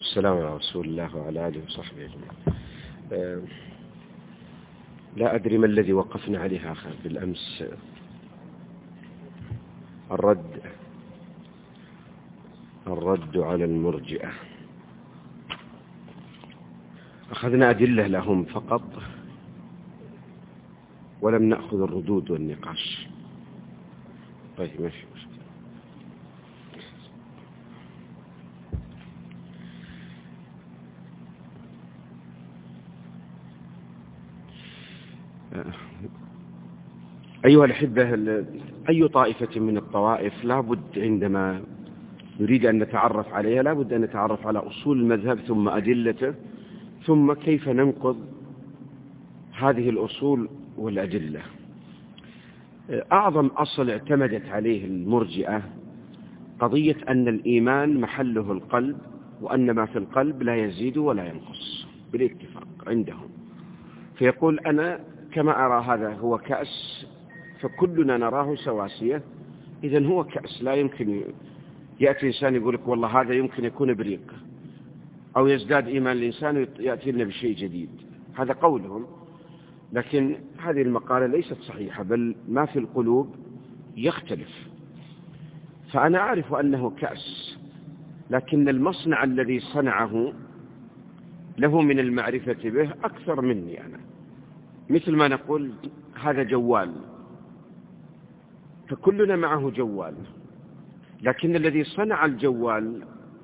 والسلام على رسول الله وعلى آله وصحبه أجمعين. لا أدري ما الذي وقفنا عليه آخر بالأمس. الرد على المرجئة. أخذنا أدلة لهم فقط ولم نأخذ الردود والنقاش. طيب ماشي. أيها الأحبة، أي طائفة من الطوائف لابد عندما نريد أن نتعرف عليها لابد أن نتعرف على أصول المذهب ثم أدلته ثم كيف ننقض هذه الأصول والأدلة. أعظم أصل اعتمدت عليه المرجئة قضية أن الإيمان محله القلب، وأن ما في القلب لا يزيد ولا ينقص بالاتفاق عندهم. فيقول أنا كما أرى هذا هو كأس فكلنا نراه سواسية، إذن هو كأس لا يمكن يأتي إنسان يقول لك والله هذا يمكن يكون بريق، أو يزداد إيمان الإنسان ويأتي لنا بشيء جديد. هذا قولهم، لكن هذه المقالة ليست صحيحة، بل ما في القلوب يختلف. فأنا أعرف أنه كأس، لكن المصنع الذي صنعه له من المعرفة به أكثر مني أنا. مثل ما نقول هذا جوال، فكلنا معه جوال، لكن الذي صنع الجوال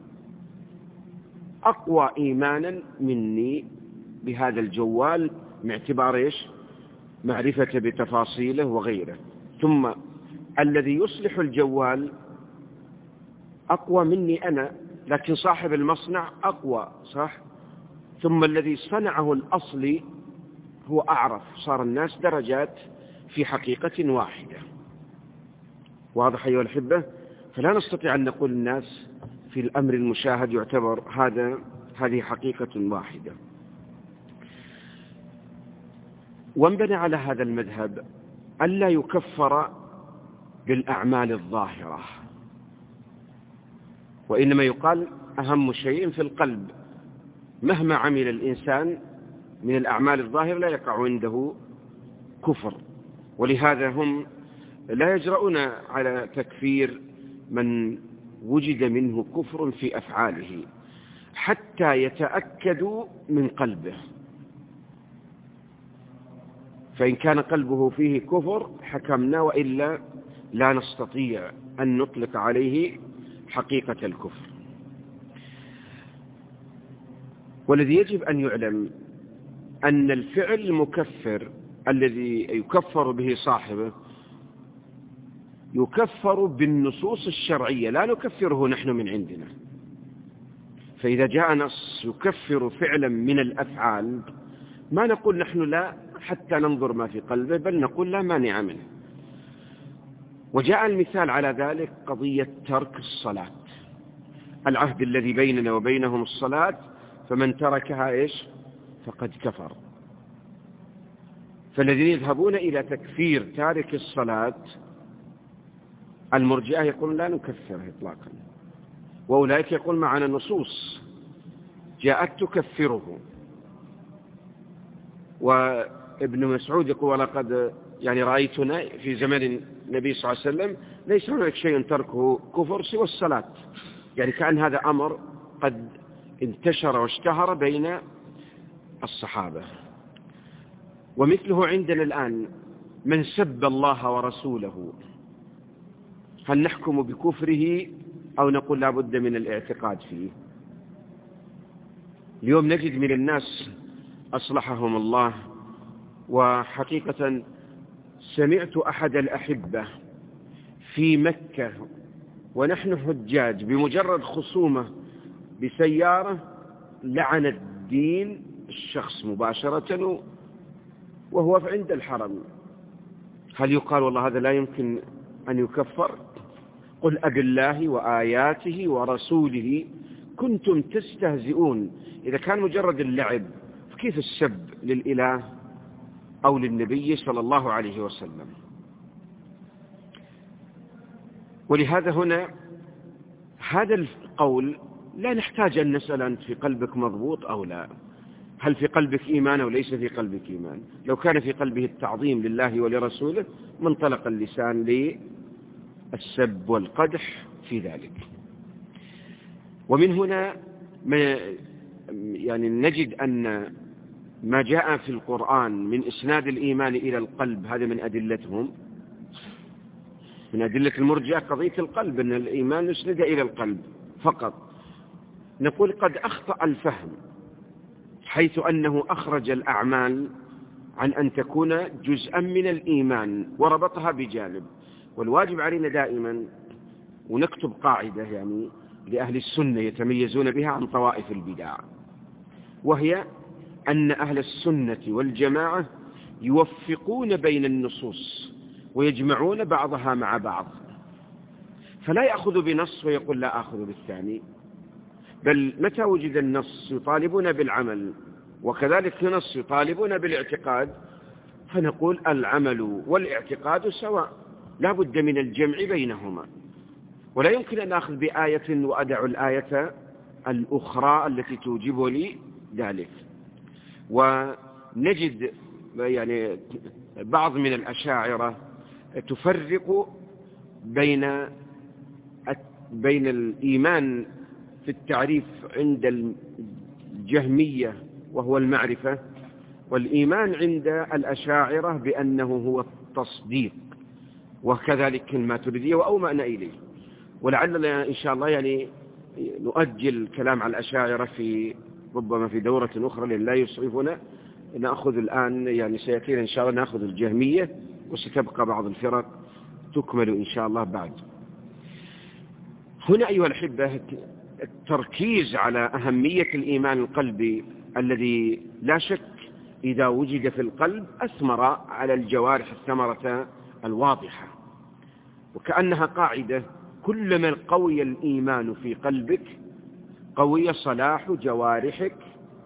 أقوى إيمانا مني بهذا الجوال باعتبار إيش؟ معرفة بتفاصيله وغيره. ثم الذي يصلح الجوال أقوى مني أنا، لكن صاحب المصنع أقوى، صح؟ ثم الذي صنعه الأصلي هو أعرف. صار الناس درجات في حقيقة واحدة. واضح أيها الأحبة؟ فلا نستطيع أن نقول الناس في الأمر المشاهد يعتبر هذه حقيقة واحدة. وانبنى على هذا المذهب ألا يكفر بالأعمال الظاهرة، وإنما يقال أهم شيء في القلب. مهما عمل الإنسان من الأعمال الظاهرة لا يقع عنده كفر، ولهذا هم لا يجرؤون على تكفير من وجد منه كفر في أفعاله حتى يتأكدوا من قلبه. فإن كان قلبه فيه كفر حكمنا، وإلا لا نستطيع أن نطلق عليه حقيقة الكفر. والذي يجب أن يعلم أن الفعل المكفر الذي يكفر به صاحبه يكفر بالنصوص الشرعية، لا نكفره نحن من عندنا. فإذا جاء نص يكفر فعلا من الأفعال ما نقول نحن لا حتى ننظر ما في قلبه، بل نقول لا مانع منه. وجاء المثال على ذلك قضية ترك الصلاة. العهد الذي بيننا وبينهم الصلاة، فمن تركها إيش؟ فقد كفر. فالذين يذهبون إلى تكفير تارك الصلاة المرجئة يقولون لا نكفره إطلاقا، وأولئك يقول معنا نصوص جاءت تكفره. وابن مسعود يقول ولقد رأيتنا في زمن النبي صلى الله عليه وسلم ليس هناك شيء تركه كفر سوى الصلاة. كأن هذا أمر قد انتشر واشتهر بين الصحابة. ومثله عندنا الآن من سب الله ورسوله، هل نحكم بكفره أو نقول لا بد من الاعتقاد فيه؟ اليوم نجد من الناس أصلحهم الله، وحقيقة سمعت أحد الأحبة في مكة ونحن حجاج بمجرد خصومة بسيارة لعن الدين الشخص مباشرة وهو عند الحرم. هل يقال والله هذا لا يمكن أن يكفر؟ قل أب الله وآياته ورسوله كنتم تستهزئون. إذا كان مجرد اللعب فكيف السب للإله أو للنبي صلى الله عليه وسلم؟ ولهذا هنا هذا القول لا نحتاج أن نسأل أنت في قلبك مضبوط أو لا، هل في قلبك إيمان أو ليس في قلبك إيمان. لو كان في قلبه التعظيم لله ولرسوله منطلق اللسان للسب والقدح في ذلك. ومن هنا يعني نجد أن ما جاء في القرآن من إسناد الإيمان إلى القلب هذا من أدلتهم، من أدلة المرجئة قضية القلب، أن الإيمان يسند إلى القلب فقط. نقول قد أخطأ الفهم حيث أنه أخرج الأعمال عن أن تكون جزءا من الإيمان وربطها بجانب. والواجب علينا دائما، ونكتب قاعدة يعني لأهل السنة يتميزون بها عن طوائف البدع، وهي أن أهل السنة والجماعة يوفقون بين النصوص ويجمعون بعضها مع بعض، فلا يأخذ بنص ويقول لا أخذ بالثاني، بل متى وجد النص يطالبون بالعمل وكذلك نص يطالبون بالاعتقاد، فنقول العمل والاعتقاد سواء، لا بد من الجمع بينهما. ولا يمكن أن أخذ بآية وأدع الآية الأخرى التي توجب لي ذلك. ونجد يعني بعض من الأشاعرة تفرق بين الإيمان في التعريف عند الجهمية وهو المعرفة، والإيمان عند الأشاعرة بأنه هو التصديق، وكذلك الماتريدية وأومأنا إليه. ولعلنا إن شاء الله يعني نؤجل الكلام على الأشاعرة ربما في دورة أخرى لأن لا يسعفنا. نأخذ الآن يعني سيأتينا إن شاء الله نأخذ الجهمية، وستبقى بعض الفرق تكمل إن شاء الله بعد. هنا أيها الأحبة التركيز على أهمية الإيمان القلبي الذي لا شك إذا وجد في القلب أثمر على الجوارح الثمرة الواضحة، وكأنها قاعدة: كلما قوي الإيمان في قلبك قوي صلاح جوارحك،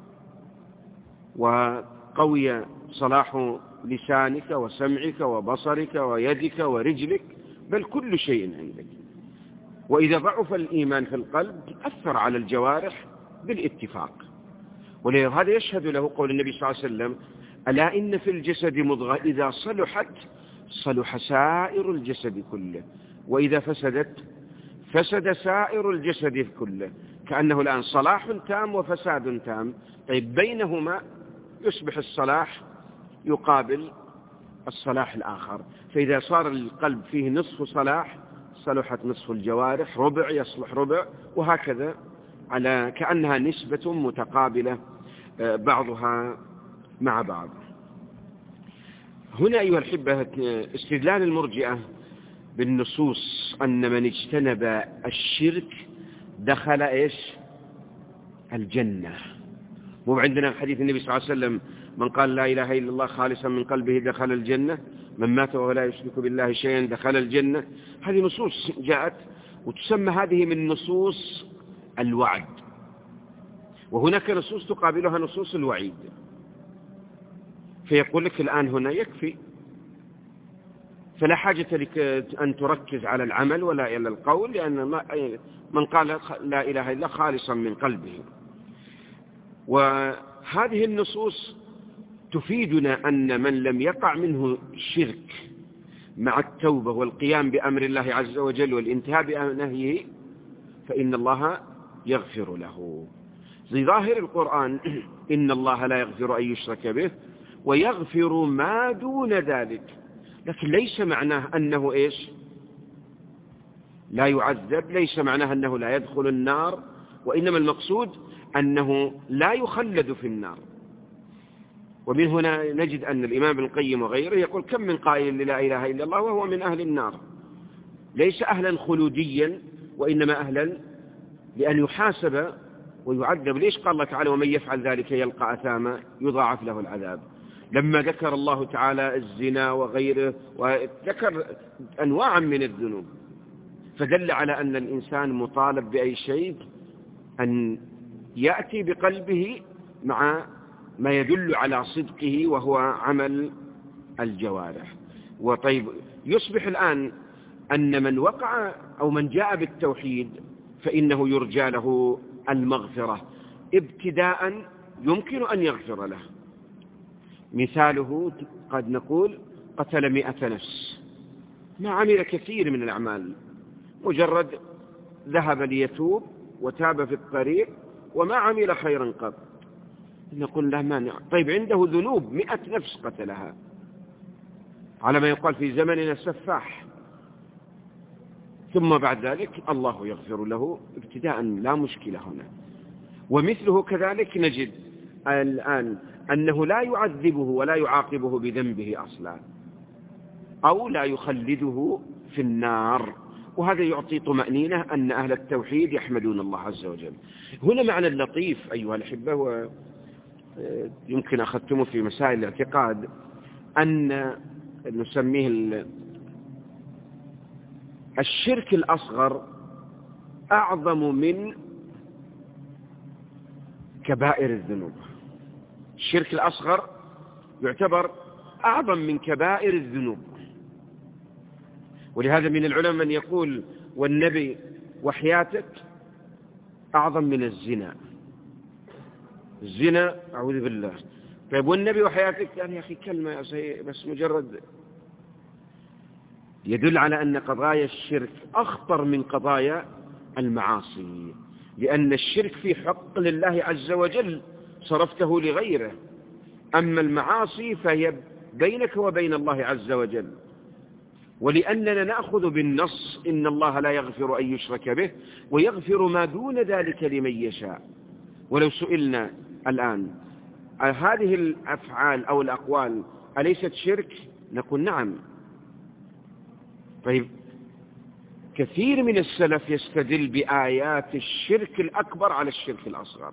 وقوي صلاح لسانك وسمعك وبصرك ويدك ورجلك، بل كل شيء عندك. وإذا ضعف الإيمان في القلب أثر على الجوارح بالاتفاق. ولهذا يشهد له قول النبي صلى الله عليه وسلم: ألا إن في الجسد مضغة إذا صلحت صلح سائر الجسد كله، وإذا فسدت فسد سائر الجسد كله. كأنه الآن صلاح تام وفساد تام، طيب بينهما يصبح الصلاح يقابل الصلاح الآخر. فإذا صار القلب فيه نصف صلاح صلحت نصف الجوارح، ربع يصلح ربع، وهكذا على كأنها نسبة متقابلة بعضها مع بعض. هنا أيها الأحبة استدلال المرجئة بالنصوص أن من اجتنب الشرك دخل الجنة. مو عندنا حديث النبي صلى الله عليه وسلم: من قال لا إله إلا الله خالصا من قلبه دخل الجنة، من مات وهو لا يشرك بالله شيئا دخل الجنة. هذه نصوص جاءت، وتسمى هذه من نصوص الوعد، وهناك نصوص تقابلها نصوص الوعيد. فيقول لك الآن هنا يكفي، فلا حاجة لك أن تركز على العمل ولا إلى القول، لأن من قال لا إله إلا الله خالصا من قلبه. وهذه النصوص تفيدنا أن من لم يقع منه شرك مع التوبة والقيام بأمر الله عز وجل والانتهاء بنهيه فإن الله يغفر له. زي ظاهر القرآن: إن الله لا يغفر أن يشرك به ويغفر ما دون ذلك. لكن ليس معناه أنه لا يعذب، ليس معناه أنه لا يدخل النار، وإنما المقصود أنه لا يخلد في النار. ومن هنا نجد أن الإمام ابن القيم وغيره يقول: كم من قائل لا إله إلا الله وهو من أهل النار، ليس أهلا خلوديا وإنما أهلا لأن يحاسب ويعذب. ليش قال الله تعالى: ومن يفعل ذلك يلقى أثاما يضاعف له العذاب؟ لما ذكر الله تعالى الزنا وغيره وذكر أنواعا من الذنوب، فدل على أن الإنسان مطالب بأي شيء أن يأتي بقلبه مع ما يدل على صدقه وهو عمل الجوارح. وطيب يصبح الآن أن من وقع أو من جاء بالتوحيد فإنه يرجى له المغفرة ابتداء يمكن أن يغفر له. مثاله قد نقول قتل 100 نفس، ما عمل كثير من الأعمال، مجرد ذهب ليتوب وتاب في الطريق وما عمل خيرا قط، نقول لا مانع. طيب عنده ذنوب 100 نفس قتلها، على ما يقال في زمننا السفاح، ثم بعد ذلك الله يغفر له ابتداء، لا مشكلة هنا. ومثله كذلك نجد الآن أنه لا يعذبه ولا يعاقبه بذنبه أصلا، أو لا يخلده في النار، وهذا يعطي طمأنينة أن أهل التوحيد يحمدون الله عز وجل. هنا معنى اللطيف أيها الأحبة، ويمكن أخذتمه في مسائل الاعتقاد، أن نسميه الشرك الأصغر أعظم من كبائر الذنوب. الشرك الأصغر يعتبر أعظم من كبائر الذنوب، ولهذا من العلماء من يقول والنبي وحياتك أعظم من الزنا. الزنا أعوذ بالله. طيب والنبي وحياتك، يعني يا أخي كلمة بس مجرد يدل على أن قضايا الشرك أخطر من قضايا المعاصي، لأن الشرك في حق لله عز وجل صرفته لغيره، أما المعاصي فهي بينك وبين الله عز وجل. ولأننا نأخذ بالنص إن الله لا يغفر أن يشرك به ويغفر ما دون ذلك لمن يشاء. ولو سئلنا الآن هذه الأفعال أو الأقوال أليست شرك؟ نقول نعم. طيب كثير من السلف يستدل بآيات الشرك الأكبر على الشرك الأصغر،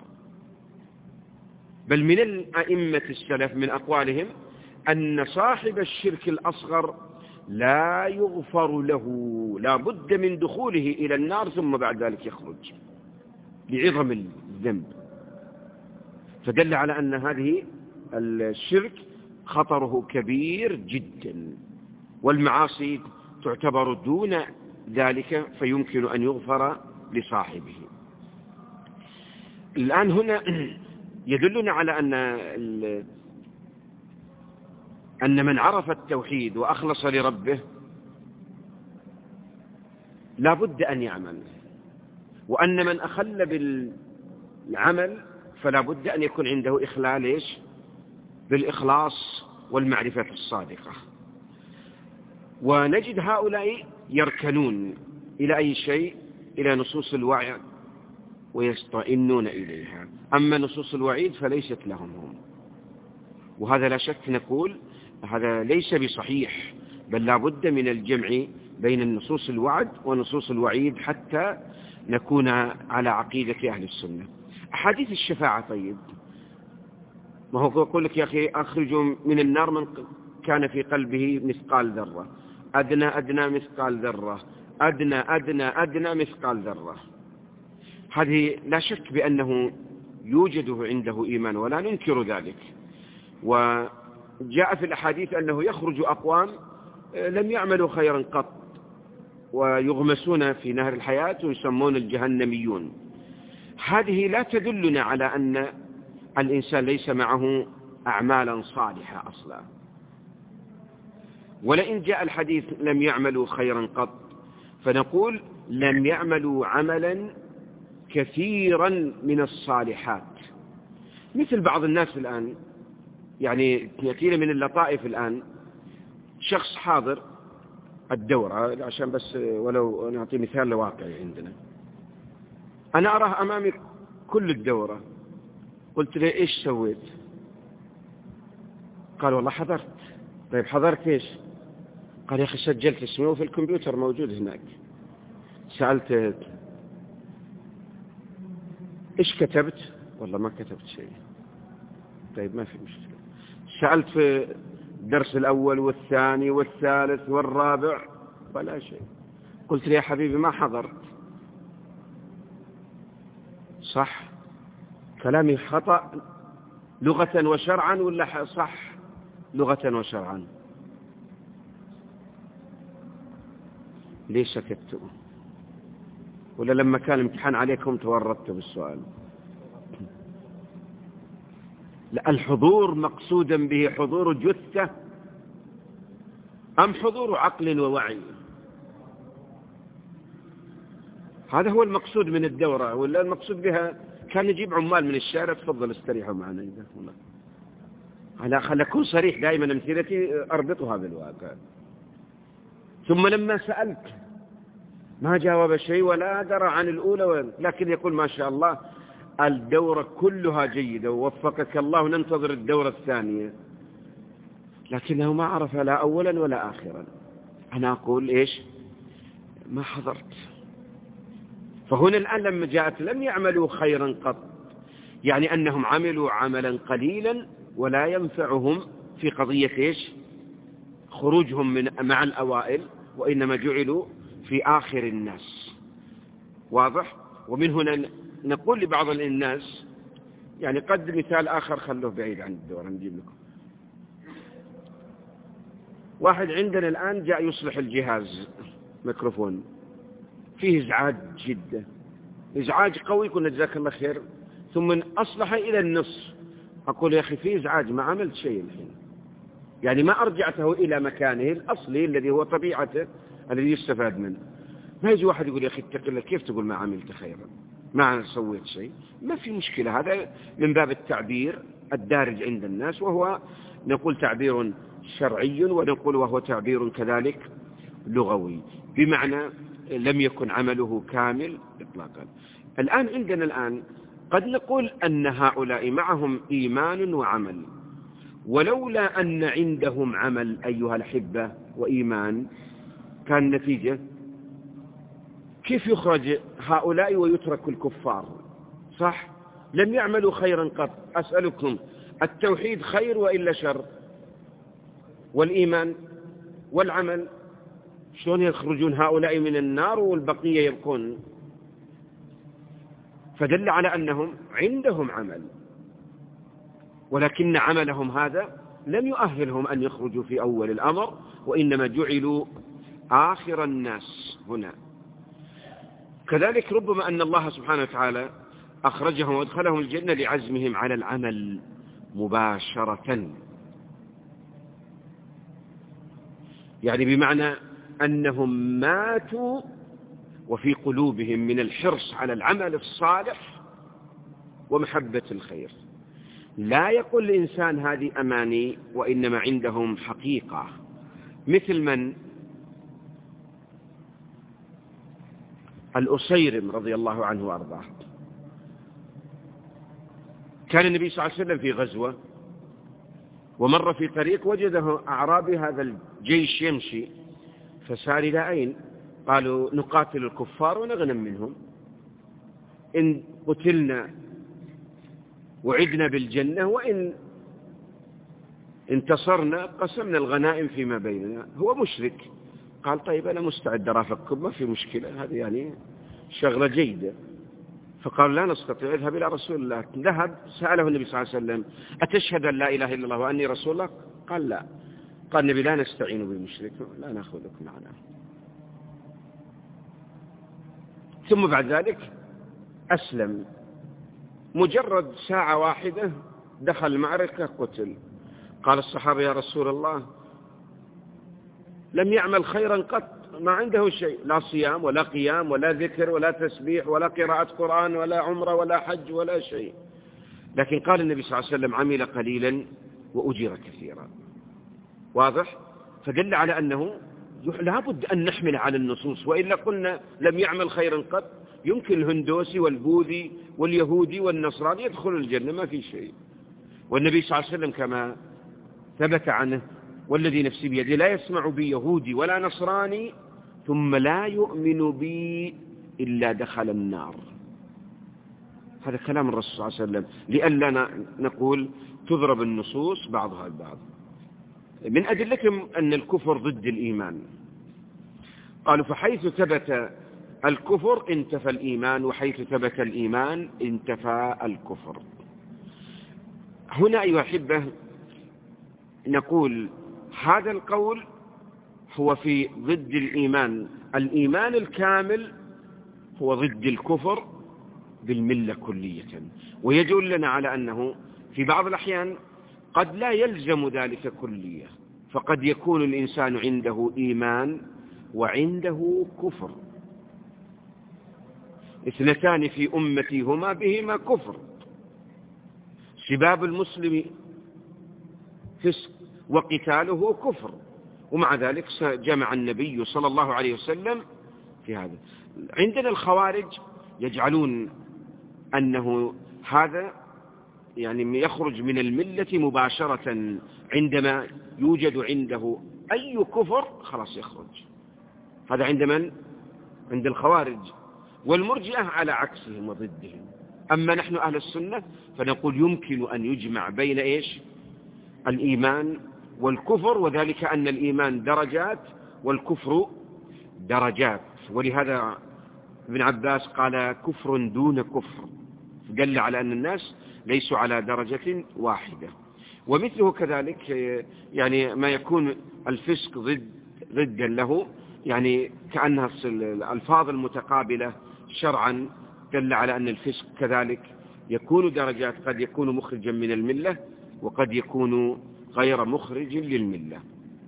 بل من الأئمة السلف من أقوالهم أن صاحب الشرك الأصغر لا يغفر له، لا بد من دخوله إلى النار ثم بعد ذلك يخرج لعظم الذنب. فدل على أن هذه الشرك خطره كبير جدا، والمعاصي تعتبر دون ذلك فيمكن أن يغفر لصاحبه. الآن هنا يدلنا على أن من عرف التوحيد وأخلص لربه لا بد أن يعمل، وأن من أخل بالعمل فلا بد أن يكون عنده إخلال بالإخلاص والمعرفة الصادقة. ونجد هؤلاء يركنون إلى أي شيء؟ إلى نصوص الوعي ويستئنون إليها، أما نصوص الوعيد فليست لهم هم. وهذا لا شك نقول هذا ليس بصحيح، بل لا بد من الجمع بين النصوص الوعد ونصوص الوعيد حتى نكون على عقيدة أهل السنة. أحاديث الشفاعة، طيب ما هو يقول لك يا أخي أخرجوا من النار من كان في قلبه مثقال ذرة، أدنى أدنى مثقال ذرة، أدنى أدنى أدنى مثقال ذرة. هذه لا شك بأنه يوجد عنده إيمان ولا ننكر ذلك. وجاء في الأحاديث أنه يخرج أقوام لم يعملوا خيرا قط ويغمسون في نهر الحياة ويسمون الجهنميون. هذه لا تدلنا على أن الإنسان ليس معه أعمالا صالحة أصلا. ولئن جاء الحديث لم يعملوا خيرا قط، فنقول لم يعملوا عملا كثيرا من الصالحات. مثل بعض الناس الآن، يعني يأتينا من اللطائف الآن شخص حاضر الدورة، عشان بس ولو نعطي مثال لواقعي عندنا، أنا أراه أمامي كل الدورة، قلت له إيش سويت؟ قال والله حضرت. طيب حضرت إيش؟ قال يا أخي سجلت اسمه في الكمبيوتر موجود هناك. سألت إيش كتبت؟ والله ما كتبت شيء. طيب ما في مشكلة. سألت في الدرس الأول والثاني والثالث والرابع ولا شيء. قلت له يا حبيبي ما حضرت. صح كلامي خطأ لغة وشرعا ولا صح لغة وشرعا؟ ليش سكتوا؟ ولا لما كان الامتحان عليكم تورطتوا بالسؤال؟ لا، الحضور مقصودا به حضور جثة أم حضور عقل ووعي؟ هذا هو المقصود من الدورة، ولا المقصود بها كان يجيب عمال من الشارع تفضل استريحوا معنا إذا والله. أنا خل أكون صريح دائما، أمثلتي أربطها بالواقع. ثم لما سألت ما جاوب شيء ولا درى عن الأولى، لكن يقول ما شاء الله الدورة كلها جيدة ووفقك الله وننتظر الدورة الثانية، لكنه ما عرف لا أولا ولا آخرا. أنا أقول إيش؟ ما حضرت. فهنا الآن لما جاءت لم يعملوا خيرا قط، يعني أنهم عملوا عملا قليلا ولا ينفعهم في قضية إيش؟ خروجهم مع الأوائل، وإنما جعلوا في آخر الناس. واضح؟ ومن هنا نقول لبعض الناس، يعني قد مثال آخر خلوه بعيد عن الدورة نجيب لكم. واحد عندنا الآن جاء يصلح الجهاز ميكروفون، فيه إزعاج جدا، إزعاج قوي، كنا جزاك الله خير، ثم أصلح إلى النصف. أقول يا أخي فيه إزعاج، ما عملت شيء الحين، يعني ما أرجعته إلى مكانه الأصلي الذي هو طبيعته الذي يستفاد منه. ما يجي واحد يقول يا أخي اتق الله، كيف تقول ما عملت خيرا، ما سويت شيء؟ ما في مشكلة، هذا من باب التعبير الدارج عند الناس، وهو نقول تعبير شرعي، ونقول وهو تعبير كذلك لغوي، بمعنى لم يكن عمله كامل إطلاقا. الآن عندنا قد نقول أن هؤلاء معهم إيمان وعمل، ولولا أن عندهم عمل أيها الأحبة وإيمان كان النتيجة كيف يخرج هؤلاء ويترك الكفار؟ صح؟ لم يعملوا خيرا قط. أسألكم، التوحيد خير وإلا شر؟ والإيمان والعمل، شلون يخرجون هؤلاء من النار والبقية يبقون؟ فدل على أنهم عندهم عمل، ولكن عملهم هذا لم يؤهلهم أن يخرجوا في أول الأمر، وإنما جعلوا آخر الناس هنا. كذلك ربما أن الله سبحانه وتعالى أخرجهم وادخلهم الجنة لعزمهم على العمل مباشرة، يعني بمعنى أنهم ماتوا وفي قلوبهم من الحرص على العمل الصالح ومحبة الخير. لا يقول الإنسان هذه أماني، وإنما عندهم حقيقة. مثل من؟ الأصيرم رضي الله عنه وأرضاه. كان النبي صلى الله عليه وسلم في غزوة، ومر في طريق وجده أعرابي هذا الجيش يمشي، فسار إلى أين؟ قالوا نقاتل الكفار ونغنم منهم، إن قتلنا وعدنا بالجنة، وإن انتصرنا قسمنا الغنائم فيما بيننا. هو مشرك. قال طيب أنا مستعد أرافقكم، ما في مشكلة، هذه يعني شغلة جيدة. فقال لا نستطيع، اذهب إلى رسول الله. ذهب سأله النبي صلى الله عليه وسلم أتشهد أن لا إله إلا الله وأني رسول الله؟ قال لا. قال النبي لا نستعين بالمشرك، لا نأخذك معنا. ثم بعد ذلك أسلم، مجرد ساعة واحدة دخل المعركة قتل. قال الصحابة يا رسول الله لم يعمل خيرا قط، ما عنده شيء، لا صيام ولا قيام ولا ذكر ولا تسبيح ولا قراءة قرآن ولا عمرة ولا حج ولا شيء، لكن قال النبي صلى الله عليه وسلم عمل قليلا وأجر كثيرا. واضح؟ فدل على أنه لابد أن نحمل على النصوص، وإلا قلنا لم يعمل خيرا قط. يمكن الهندوسي والبوذي واليهودي والنصراني يدخل الجنة ما في شيء، والنبي صلى الله عليه وسلم كما ثبت عنه والذي نفسي بيده لا يسمع بي يهودي ولا نصراني ثم لا يؤمن بي إلا دخل النار. هذا كلام الرسول صلى الله عليه وسلم، لئلا نقول تضرب النصوص بعضها البعض. من أدلتهم أن الكفر ضد الإيمان. قالوا فحيث ثبت الكفر انتفى الإيمان، وحيث ثبت الإيمان انتفى الكفر. هنا أيها الأحبة نقول هذا القول هو في ضد الإيمان. الإيمان الكامل هو ضد الكفر بالملة كلية. ويدلنا على أنه في بعض الأحيان قد لا يلزم ذلك كلية، فقد يكون الإنسان عنده إيمان وعنده كفر، اثنتان في أمتي هما بهما كفر، سباب المسلم فسق وقتاله كفر، ومع ذلك جمع النبي صلى الله عليه وسلم في هذا. عندنا الخوارج يجعلون أنه هذا يعني يخرج من الملة مباشرة، عندما يوجد عنده أي كفر خلاص يخرج. هذا عند من؟ عند الخوارج. والمرجئة على عكسهم وضدهم. أما نحن أهل السنة فنقول يمكن أن يجمع بين إيش؟ الإيمان والكفر، وذلك أن الإيمان درجات والكفر درجات. ولهذا ابن عباس قال كفر دون كفر، دل على أن الناس ليسوا على درجة واحدة. ومثله كذلك يعني ما يكون الفسق ضدا له، يعني كأنها الألفاظ المتقابلة شرعا، دل على أن الفسق كذلك يكون درجات، قد يكون مخرجا من الملة وقد يكون غير مخرج للملة.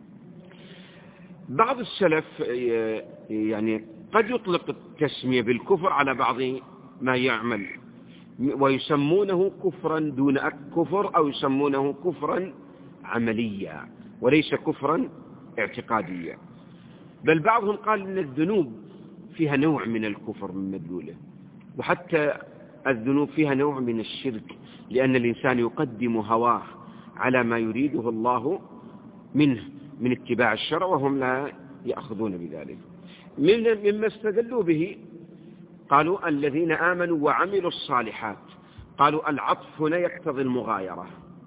بعض السلف يعني قد يطلق التسمية بالكفر على بعض ما يعمل، ويسمونه كفرا دون كفر، أو يسمونه كفرا عمليا وليس كفرا اعتقاديا. بل بعضهم قال إن الذنوب فيها نوع من الكفر من مدلوله، وحتى الذنوب فيها نوع من الشرك، لأن الإنسان يقدم هواه على ما يريده الله منه من اتباع الشرع، وهم لا يأخذون بذلك. مما استدلوا به قالوا الذين آمنوا وعملوا الصالحات، قالوا العطف هنا يقتضي المغايرة.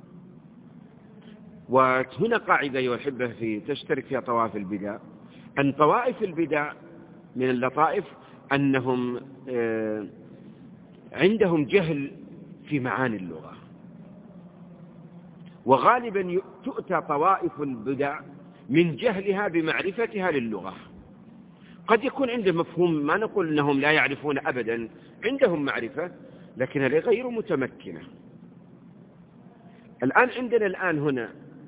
وهنا قاعدة أيها الأحبة تشترك فيها طوائف البدع، أن طوائف البدع من اللطائف أنهم عندهم جهل في معاني اللغة، وغالبا تؤتى طوائف البدع من جهلها بمعرفتها للغة. قد يكون عندهم مفهوم، ما نقول أنهم لا يعرفون أبدا، عندهم معرفة لكنها غير متمكنة. الآن عندنا هنا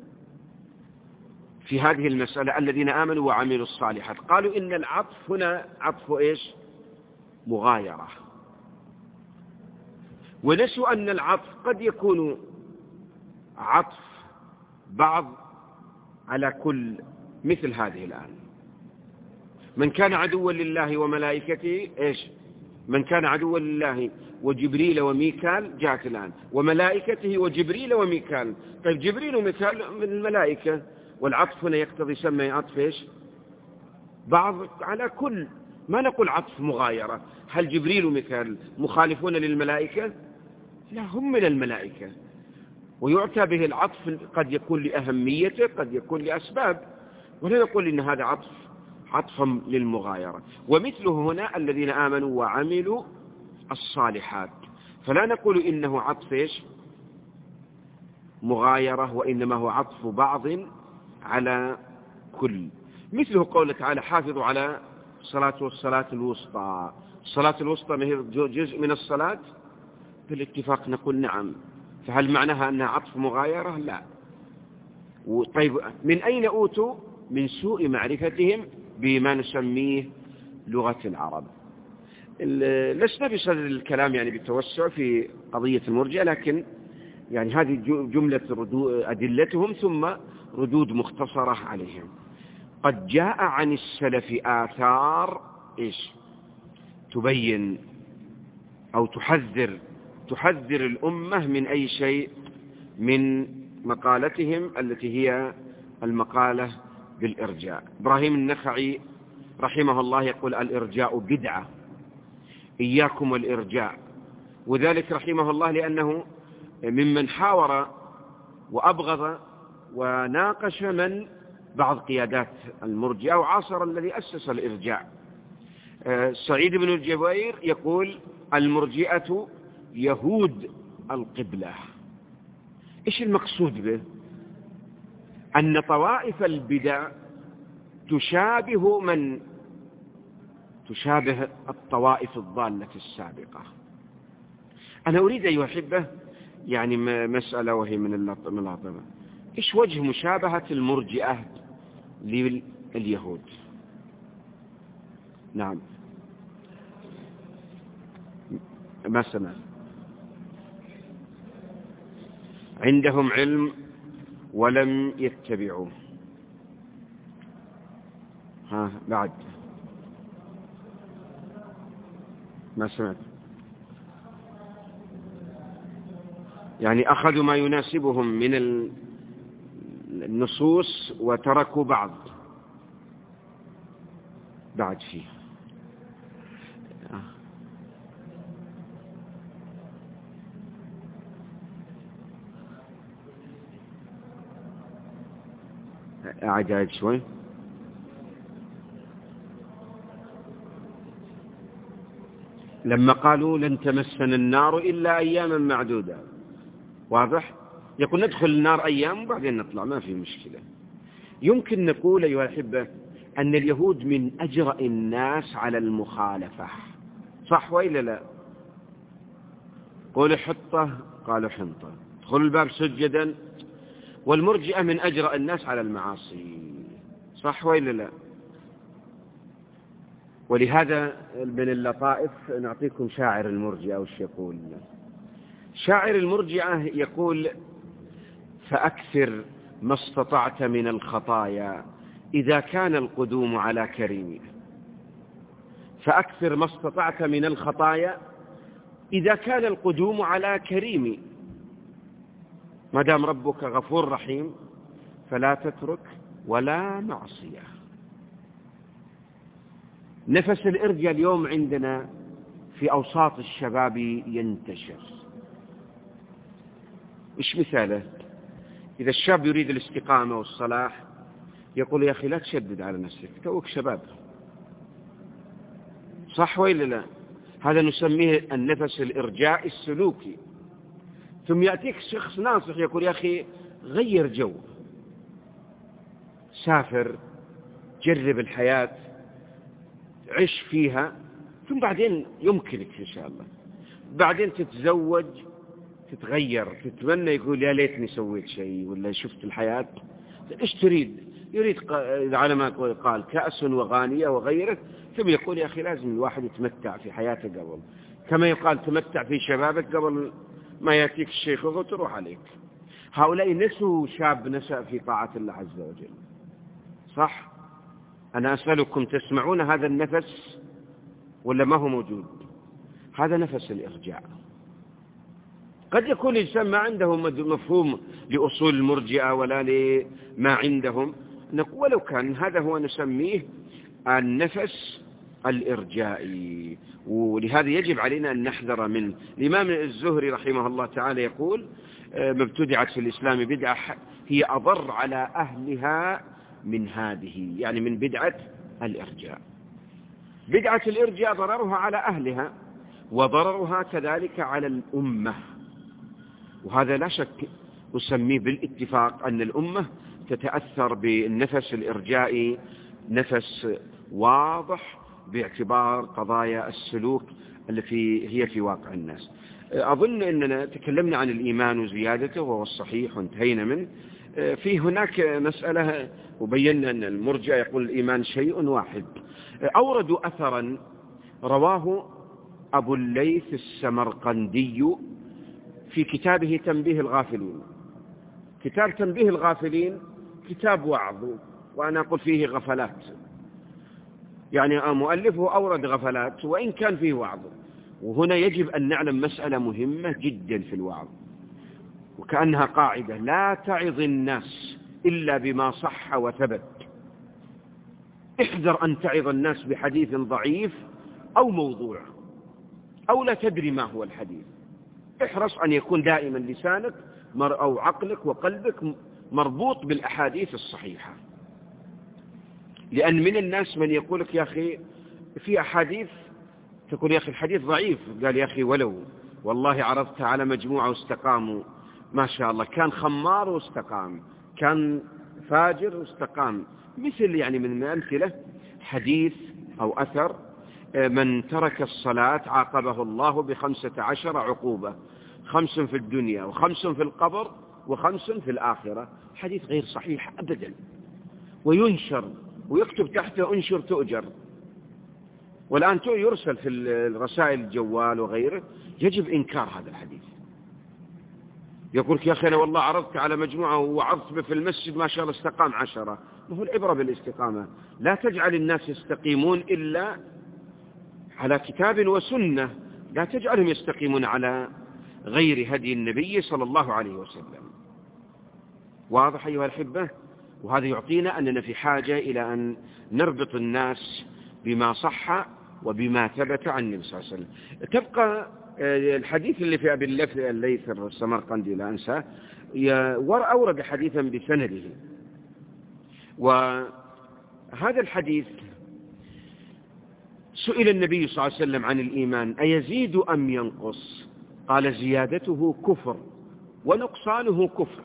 في هذه المسألة الذين آمنوا وعملوا الصالحات، قالوا إن العطف هنا عطف إيش؟ مغايرة. ونسوا أن العطف قد يكون عطف بعض على كل، مثل هذه الآن: من كان عدوا لله وملائكته إيش؟ من كان عدوا لله وجبريل وميكال، جاءت الآن وملائكته وجبريل وميكال. طيب جبريل وميكال من الملائكة، والعطف هنا يقتضي سمي عطف إيش؟ بعض على كل، ما نقول عطف مغايرة. هل جبريل وميكال مخالفون للملائكة؟ لا، هم من الملائكة، ويعتى به العطف قد يكون لأهميته قد يكون لأسباب، ولا نقول إن هذا عطفا للمغايرة. ومثله هنا الذين آمنوا وعملوا الصالحات، فلا نقول إنه عطف إيش؟ مغايرة، وإنما هو عطف بعض على كل. مثله قوله تعالى: حافظوا على الصلاة والصلاة الوسطى. الصلاة الوسطى ما هي جزء من الصلاة؟ بالاتفاق نقول نعم. فهل معناها أنها عطف مغايرة؟ لا. طيب من أين أوتوا؟ من سوء معرفتهم بما نسميه لغة العرب. لسنا بصدد الكلام يعني بالتوسع في قضية المرجئة، لكن يعني هذه جملة أدلتهم ثم ردود مختصرة عليهم. قد جاء عن السلف آثار إيش؟ تبين أو تحذر الأمة من أي شيء من مقالتهم التي هي المقالة بالإرجاء. إبراهيم النخعي رحمه الله يقول: الإرجاء بدعة، إياكم والإرجاء. وذلك رحمه الله لأنه ممن حاور وأبغض وناقش من بعض قيادات المرجئة، وعاصر الذي أسس الإرجاء. سعيد بن الجبير يقول: المرجئة يهود القبلة. إيش المقصود به؟ أن طوائف البدع تشابه تشابه الطوائف الضالة السابقة. أنا أريد أيها الأحبة يعني مسألة وهي من اللطمة، إيش وجه مشابهة المرجئة لليهود؟ نعم، ما سمع. عندهم علم ولم يتبعوه. بعد ما سمعت. يعني أخذوا ما يناسبهم من النصوص وتركوا بعد فيه. أعد شوي. لما قالوا لن تمسنا النار إلا أياما معدودة، واضح؟ يقول ندخل النار أيام وبعدين نطلع، ما في مشكلة. يمكن نقول أيها الأحبة أن اليهود من أجرأ الناس على المخالفة، صح وإلا لا؟ قولوا حطة قالوا حنطة، ادخلوا الباب سجدا. والمرجئة من أجرأ الناس على المعاصي، صح وإلا لا؟ ولهذا من اللطائف نعطيكم شاعر المرجئة وش يقول. شاعر المرجئة يقول: فأكثر ما استطعت من الخطايا إذا كان القدوم على كريم. فأكثر ما استطعت من الخطايا إذا كان القدوم على كريم. ما دام ربك غفور رحيم فلا تترك ولا معصية. نفس الإرجاء اليوم عندنا في أوساط الشباب ينتشر. إيش مثاله؟ إذا الشاب يريد الاستقامة والصلاح يقول: يا أخي لا تشدد على نفسك، توك شباب، صح وإلا لا؟ هذا نسميه النفس الإرجاء السلوكي. ثم يأتيك شخص ناصح يقول: يا أخي غير جو، سافر، جرب الحياة، عش فيها، ثم بعدين يمكنك إن شاء الله. بعدين تتزوج، تتغير، تتمنى يقول: يا ليتني سويت شيء ولا شفت الحياة. إيش تريد؟ يريد على ما قال كأس وغانية وغيره. ثم يقول: يا أخي لازم الواحد يتمتع في حياته قبل، كما يقال تمتع في شبابك قبل ما يأتيك الشيخ وتروح عليك. هؤلاء نسوا شاب نشأ في طاعة الله عز وجل، صح؟ أنا أسألكم: تسمعون هذا النفس ولا ما هو موجود؟ هذا نفس الإرجاع. قد يكون الإنسان ما عنده مفهوم لأصول المرجئة ولا لما عندهم، ولو كان هذا هو نسميه النفس الإرجائي، ولهذا يجب علينا أن نحذر منه. الإمام الزهري رحمه الله تعالى يقول: ما ابتدعت في الإسلام بدعة هي أضر على أهلها من هذه، يعني من بدعة الإرجاء. بدعة الإرجاء ضررها على أهلها وضررها كذلك على الأمة، وهذا لا شك أسميه بالاتفاق أن الأمة تتأثر بالنفس الإرجائي نفس واضح باعتبار قضايا السلوك التي هي في واقع الناس. أظن أننا تكلمنا عن الإيمان وزيادته وهو الصحيح وانتهينا منه. في هناك مسألة وبينا أن المرجئة يقول الإيمان شيء واحد. أوردوا أثرا رواه أبو الليث السمرقندي في كتابه تنبيه الغافلين. كتاب تنبيه الغافلين كتاب وعظ، وأنا أقول فيه غفلات، يعني مؤلفه أورد غفلات وإن كان فيه وعظ. وهنا يجب أن نعلم مسألة مهمة جدا في الوعظ، وكأنها قاعدة: لا تعظ الناس إلا بما صح وثبت. احذر أن تعظ الناس بحديث ضعيف أو موضوع أو لا تدري ما هو الحديث. احرص أن يكون دائما لسانك أو عقلك وقلبك مربوط بالأحاديث الصحيحة، لأن من الناس من يقولك: يا أخي في أحاديث، تقول: يا أخي الحديث ضعيف. قال: يا أخي ولو والله عرضتها على مجموعة واستقاموا ما شاء الله، كان خمار واستقام، كان فاجر واستقام. مثل يعني من الأمثلة حديث أو أثر من ترك الصلاة عاقبه الله ب15 عقوبة، 5 في الدنيا و5 في القبر و5 في الآخرة. حديث غير صحيح أبدا، وينشر ويكتب تحته انشر تؤجر، والآن يرسل في الرسائل الجوال وغيره. يجب إنكار هذا الحديث. يقول يا أخي أنا والله عرضت على مجموعة ووعظت في المسجد ما شاء الله استقام 10. ما هو العبرة بالاستقامة؟ لا تجعل الناس يستقيمون إلا على كتاب وسنة، لا تجعلهم يستقيمون على غير هدي النبي صلى الله عليه وسلم. واضح أيها الأحبة؟ وهذا يعطينا أننا في حاجة إلى أن نربط الناس بما صح وبما ثبت عن النبي صلى الله عليه وسلم. تبقى الحديث اللي في أبي الليث السمرقندي لا أنساه، أورد حديثا بسنده، وهذا الحديث سئل النبي صلى الله عليه وسلم عن الإيمان أيزيد أم ينقص؟ قال زيادته كفر ونقصانه كفر.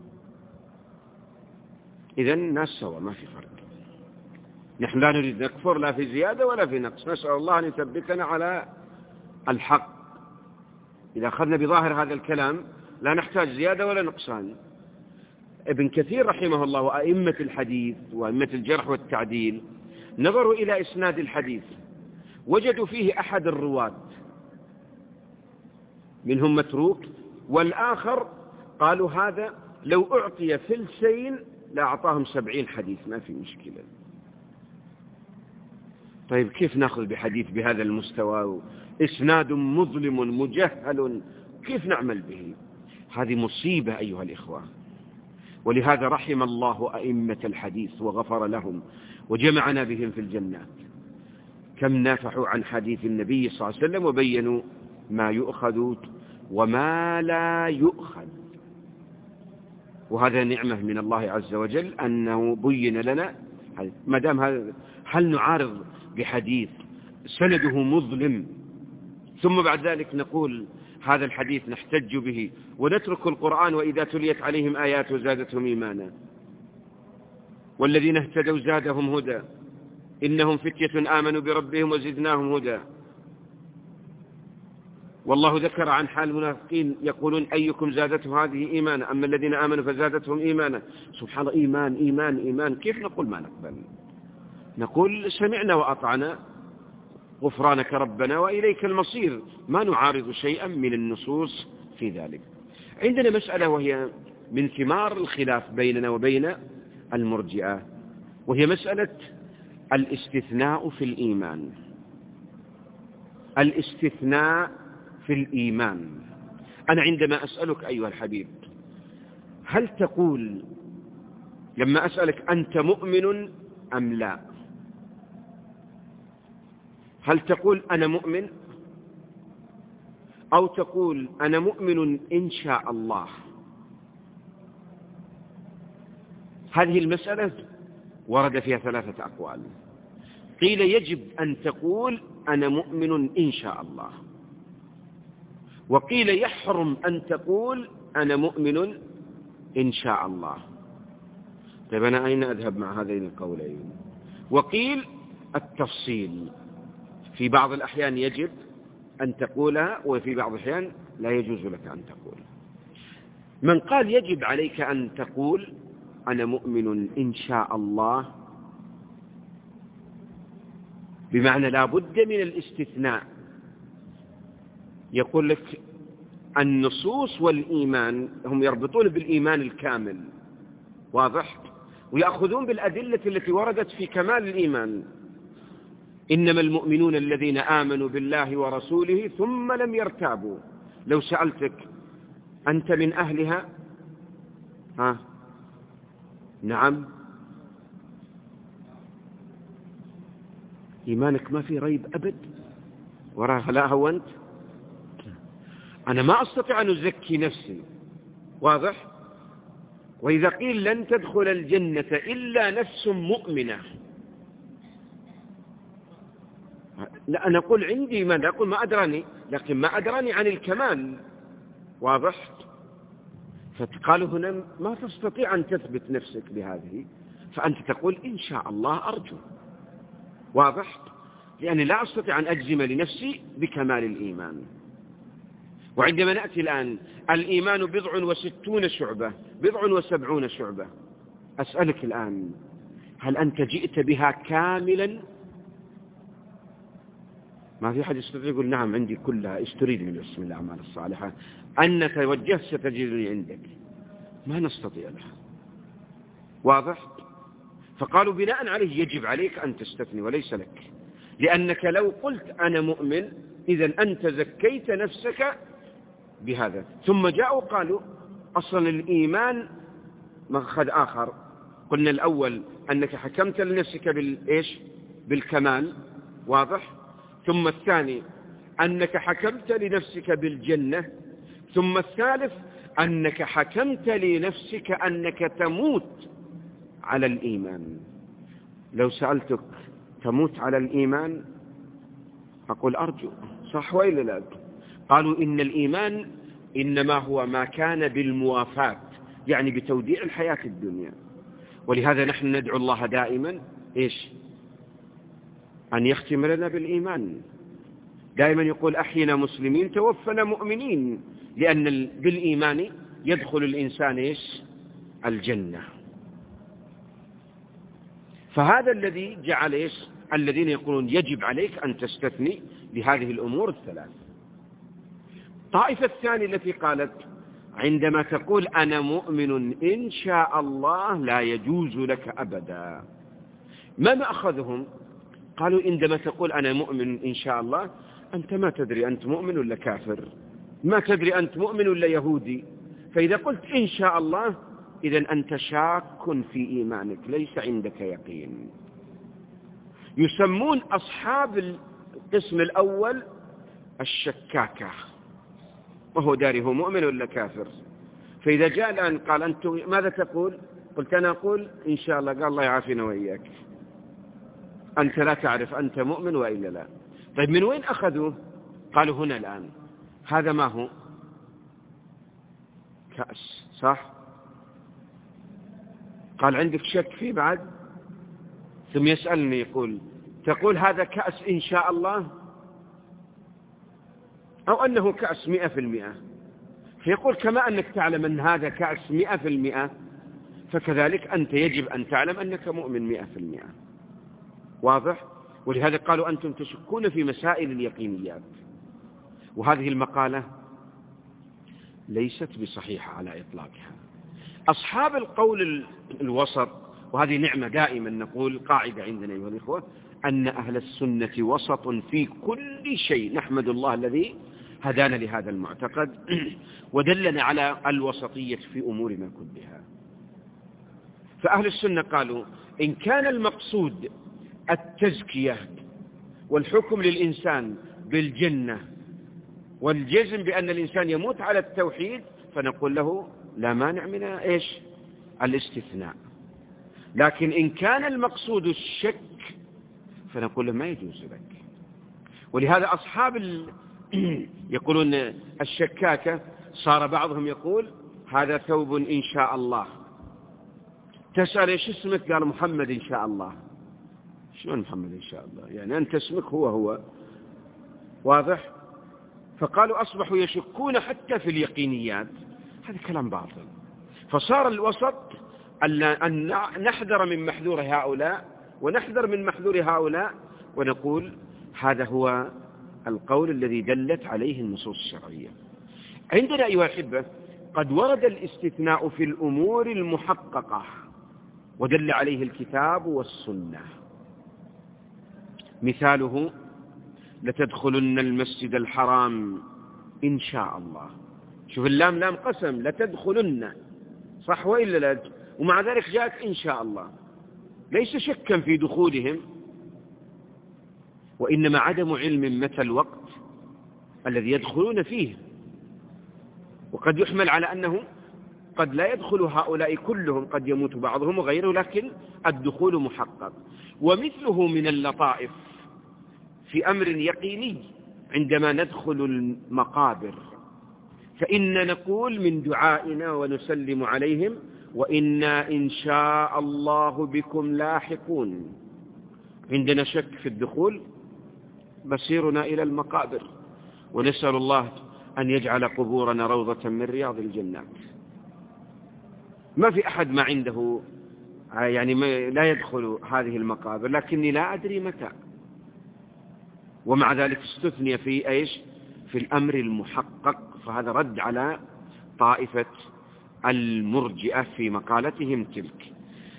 إذن الناس سوا، ما في فرق. نحن لا نريد نكفر لا في زيادة ولا في نقص، نسأل الله أن يثبتنا على الحق. إذا أخذنا بظاهر هذا الكلام لا نحتاج زيادة ولا نقصان. ابن كثير رحمه الله وأئمة الحديث وأئمة الجرح والتعديل نظروا إلى إسناد الحديث، وجدوا فيه أحد الرواة منهم متروك، والآخر قالوا هذا لو أعطي فلسين لأعطاهم 70 حديث، ما في مشكلة. طيب كيف نأخذ بحديث بهذا المستوى إسناد مظلم مجهل؟ كيف نعمل به؟ هذه مصيبة أيها الإخوة. ولهذا رحم الله أئمة الحديث وغفر لهم وجمعنا بهم في الجنات. كم نافحوا عن حديث النبي صلى الله عليه وسلم وبينوا ما يؤخذ وما لا يؤخذ. وهذا نعمة من الله عز وجل أنه بين لنا. ما دام هذا، هل نعارض بحديث سنده مظلم ثم بعد ذلك نقول هذا الحديث نحتج به ونترك القرآن وإذا تليت عليهم آيات زادتهم إيمانا والذين اهتدوا زادهم هدى إنهم فتية آمنوا بربهم وزدناهم هدى. والله ذكر عن حال المنافقين يقولون أيكم زادته هذه إيمانا أما الذين آمنوا فزادتهم إيمانا. سبحان الله، إيمان إيمان إيمان. كيف نقول ما نقبل؟ نقول سمعنا وأطعنا غفرانك ربنا وإليك المصير، ما نعارض شيئا من النصوص في ذلك. عندنا مسألة وهي من ثمار الخلاف بيننا وبين المرجئة، وهي مسألة الاستثناء في الإيمان. الاستثناء في الإيمان. أنا عندما أسألك أيها الحبيب، هل تقول لما أسألك أنت مؤمن أم لا، هل تقول أنا مؤمن أو تقول أنا مؤمن إن شاء الله؟ هذه المسألة ورد فيها 3 أقوال. قيل يجب أن تقول أنا مؤمن إن شاء الله، وقيل يحرم أن تقول أنا مؤمن إن شاء الله. طيب أنا أين أذهب مع هذين القولين؟ وقيل التفصيل، في بعض الأحيان يجب أن تقولها وفي بعض الأحيان لا يجوز لك أن تقول. من قال يجب عليك أن تقول أنا مؤمن إن شاء الله بمعنى لا بد من الاستثناء. يقول لك النصوص والإيمان هم يربطون بالإيمان الكامل، واضح، ويأخذون بالأدلة التي وردت في كمال الإيمان. إنما المؤمنون الذين آمنوا بالله ورسوله ثم لم يرتابوا. لو سألتك أنت من أهلها؟ نعم. إيمانك ما في ريب أبد وراها لا هونت. أنا ما أستطيع أن أزكي نفسي، واضح. وإذا قيل لن تدخل الجنة إلا نفس مؤمنة، لا أنا أقول عندي ما أقول ما أدراني، لكن ما أدراني عن الكمال، واضح. فقالوا هنا ما تستطيع أن تثبت نفسك بهذه، فأنت تقول إن شاء الله أرجو، واضح. لأني لا أستطيع أن أجزم لنفسي بكمال الإيمان. وعندما نأتي الآن الإيمان 60 شعبة 70 شعبة، أسألك الآن هل أنت جئت بها كاملا؟ ما في أحد يستطيع يقول نعم عندي كلها، إيش تريد من بسم الله الأعمال الصالحة أنك توجهت ستجدني عندك. ما نستطيع لها. واضح؟ فقالوا بناء عليه يجب عليك أن تستثني وليس لك، لأنك لو قلت أنا مؤمن إذن أنت زكيت نفسك بهذا. ثم جاءوا قالوا أصلا الإيمان مأخذ آخر. قلنا الأول أنك حكمت لنفسك بالكمال، واضح؟ ثم الثاني أنك حكمت لنفسك بالجنة، ثم الثالث أنك حكمت لنفسك أنك تموت على الإيمان. لو سألتك تموت على الإيمان أقول أرجو، صح وإلا لا؟ قالوا إن الإيمان إنما هو ما كان بالموافاة، يعني بتوديع الحياة الدنيا. ولهذا نحن ندعو الله دائما أن يختم لنا بالإيمان. دائما يقول أحينا مسلمين توفنا مؤمنين، لأن بالإيمان يدخل الإنسان الجنة. فهذا الذي جعل الذين يقولون يجب عليك أن تستثني بهذه الأمور الثلاث. طائفة الثانية التي قالت عندما تقول أنا مؤمن إن شاء الله لا يجوز لك أبدا. ما مأخذهم؟ قالوا عندما تقول أنا مؤمن إن شاء الله أنت ما تدري أنت مؤمن ولا كافر، ما تدري أنت مؤمن ولا يهودي. فإذا قلت إن شاء الله إذن أنت شاك في إيمانك، ليس عندك يقين. يسمون أصحاب القسم الأول الشكاكة، وهو داري هو مؤمن ولا كافر. فإذا جاء الآن قال أنت ماذا تقول؟ قلت أنا أقول إن شاء الله. قال الله يعافينا وإياك، أنت لا تعرف أنت مؤمن وإلا لا. طيب من وين أخذوه؟ قالوا هنا الآن هذا ما هو كأس، صح؟ قال عندك شك فيه بعد؟ ثم يسألني يقول تقول هذا كأس إن شاء الله أو أنه كأس 100%؟ فيقول كما أنك تعلم أن هذا كأس 100% فكذلك أنت يجب أن تعلم أنك مؤمن 100%. واضح؟ ولهذا قالوا أنتم تشكون في مسائل اليقينيات. وهذه المقالة ليست بصحيحة على إطلاقها. أصحاب القول الوسط، وهذه نعمة دائما نقول قاعدة عندنا أيها الإخوة، أن أهل السنة وسط في كل شيء. نحمد الله الذي هدانا لهذا المعتقد ودلنا على الوسطية في أمورنا كلها. فأهل السنة قالوا إن كان المقصود التزكية والحكم للإنسان بالجنة والجزم بأن الإنسان يموت على التوحيد فنقول له لا مانع من الاستثناء. لكن إن كان المقصود الشك فنقول له ما يجوز لك. ولهذا أصحاب يقولون الشكاكة صار بعضهم يقول هذا ثوب إن شاء الله. تسأل إيش اسمك؟ قال محمد إن شاء الله. شلون محمد إن شاء الله؟ يعني أنت اسمك هو. واضح؟ فقالوا أصبحوا يشكون حتى في اليقينيات. هذا كلام باطل. فصار الوسط أن نحذر من محذور هؤلاء ونحذر من محذور هؤلاء، ونقول هذا هو القول الذي دلت عليه النصوص الشرعية. عندنا أيها الأحبة قد ورد الاستثناء في الأمور المحققة ودل عليه الكتاب والسنة. مثاله لتدخلن المسجد الحرام إن شاء الله. شوف اللام لام قسم، لتدخلن، صح وإلا لا؟ ومع ذلك جاءت إن شاء الله، ليس شكا في دخولهم، وإنما عدم علم متى الوقت الذي يدخلون فيه. وقد يحمل على أنه قد لا يدخل هؤلاء كلهم، قد يموت بعضهم وغيره، لكن الدخول محقق. ومثله من اللطائف في أمر يقيني عندما ندخل المقابر، فإن نقول من دعائنا ونسلم عليهم وإنا إن شاء الله بكم لاحقون. عندنا شك في الدخول؟ مصيرنا إلى المقابر، ونسأل الله أن يجعل قبورنا روضة من رياض الجنات. ما في أحد ما عنده يعني لا يدخل هذه المقابر، لكني لا أدري متى. ومع ذلك استثني في إيش؟ في الأمر المحقق. فهذا رد على طائفة المرجئة في مقالتهم تلك.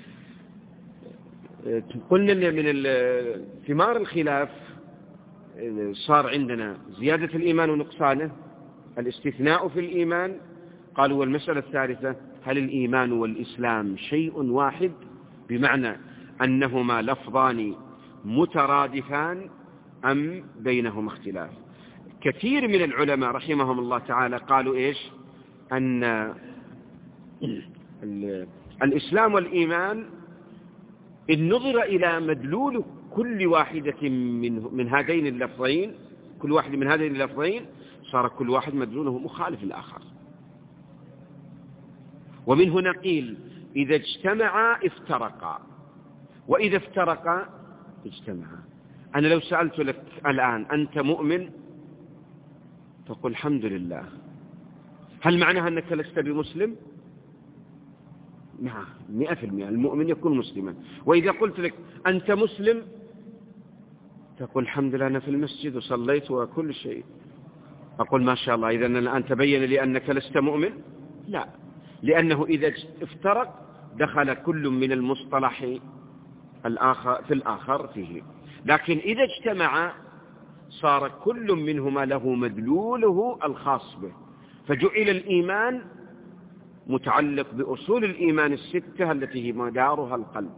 قلنا من ثمار الخلاف صار عندنا زيادة الإيمان ونقصانه، الاستثناء في الإيمان. قالوا والمسألة الثالثة: هل الإيمان والإسلام شيء واحد، بمعنى أنهما لفظان مترادفان أم بينهما اختلاف؟ كثير من العلماء رحمهم الله تعالى قالوا إيش؟ أن الإسلام والإيمان إن نظر إلى مدلول كل واحدة من هذين اللفظين، كل واحد من هذين اللفظين صار كل واحد مدلوله مخالف الآخر. ومن هنا قيل: إذا اجتمعا افترقا، وإذا افترقا اجتمعا. أنا لو سألت لك الآن: أنت مؤمن؟ تقول الحمد لله. هل معناها أنك لست بمسلم؟ نعم، 100%. المؤمن يكون مسلما. وإذا قلت لك: أنت مسلم؟ تقول الحمد لله، أنا في المسجد وصليت وكل شيء. أقول ما شاء الله، إذا الآن تبين لي أنك لست مؤمن؟ لا، لأنه إذا افترق دخل كل من المصطلح الآخر في الآخر فيه. لكن إذا اجتمع صار كل منهما له مدلوله الخاص به، فجعل الإيمان متعلق بأصول الإيمان الستة التي هي مدارها القلب.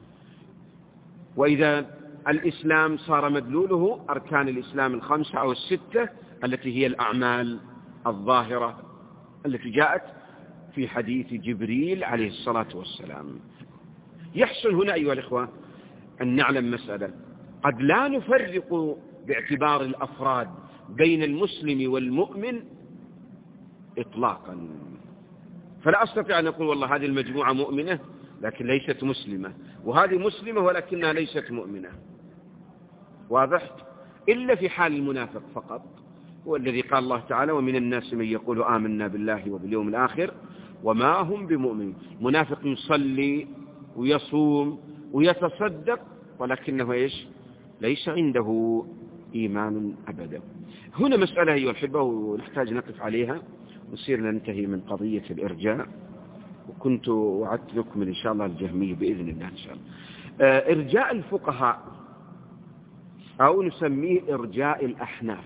وإذا الإسلام صار مدلوله أركان الإسلام الخمسة أو الستة التي هي الأعمال الظاهرة التي جاءت في حديث جبريل عليه الصلاة والسلام. يحسن هنا أيها الإخوة أن نعلم مسألة: قد لا نفرق باعتبار الأفراد بين المسلم والمؤمن إطلاقا. فلا أستطيع أن أقول والله هذه المجموعة مؤمنة لكن ليست مسلمة، وهذه مسلمة ولكنها ليست مؤمنة. واضح؟ إلا في حال المنافق فقط، والذي قال الله تعالى: ومن الناس من يقول آمنا بالله وباليوم الآخر وما هم بمؤمنين. منافق يصلي ويصوم ويتصدق ولكنه إيش؟ ليس عنده إيمان أبدا. هنا مسألة أيها الأحبة ونحتاج نقف عليها ونصير ننتهي من قضية الإرجاء. وكنت وعدت لكم إن شاء الله الجهمية بإذن الله إن شاء الله. إرجاء الفقهاء أو نسميه إرجاء الأحناف.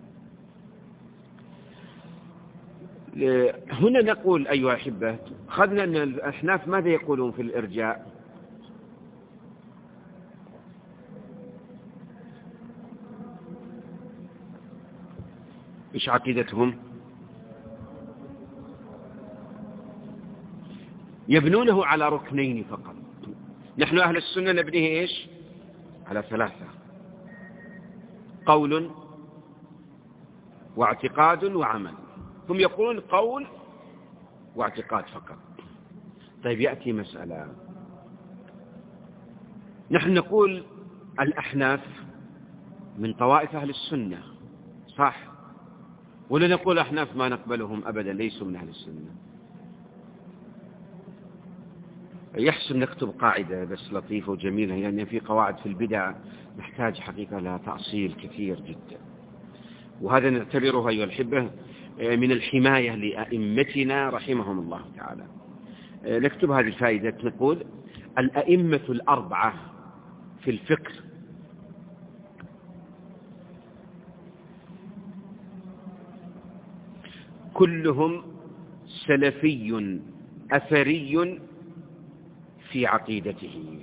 هنا نقول أيها الأحبة، خذنا أن الأحناف ماذا يقولون في الإرجاء؟ إيش عقيدتهم؟ يبنونه على ركنين فقط. نحن أهل السنة نبنيه إيش؟ على ثلاثة: قول واعتقاد وعمل. هم يقولون قول واعتقاد فقط. طيب يأتي مسألة، نحن نقول الأحناف من طوائف أهل السنة، صح؟ ولا نقول أحناف ما نقبلهم أبدا، ليسوا من أهل السنة. يحسن نكتب قاعدة بس لطيفة وجميلة، يعني في قواعد في البدع نحتاج حقيقة لها تأصيل كثير جدا، وهذا نعتبره أيها الأحبة من الحماية لأئمتنا رحمهم الله تعالى. نكتب هذه الفائدة، نقول: الأئمة الأربعة في الفقه كلهم سلفي أثري في عقيدته.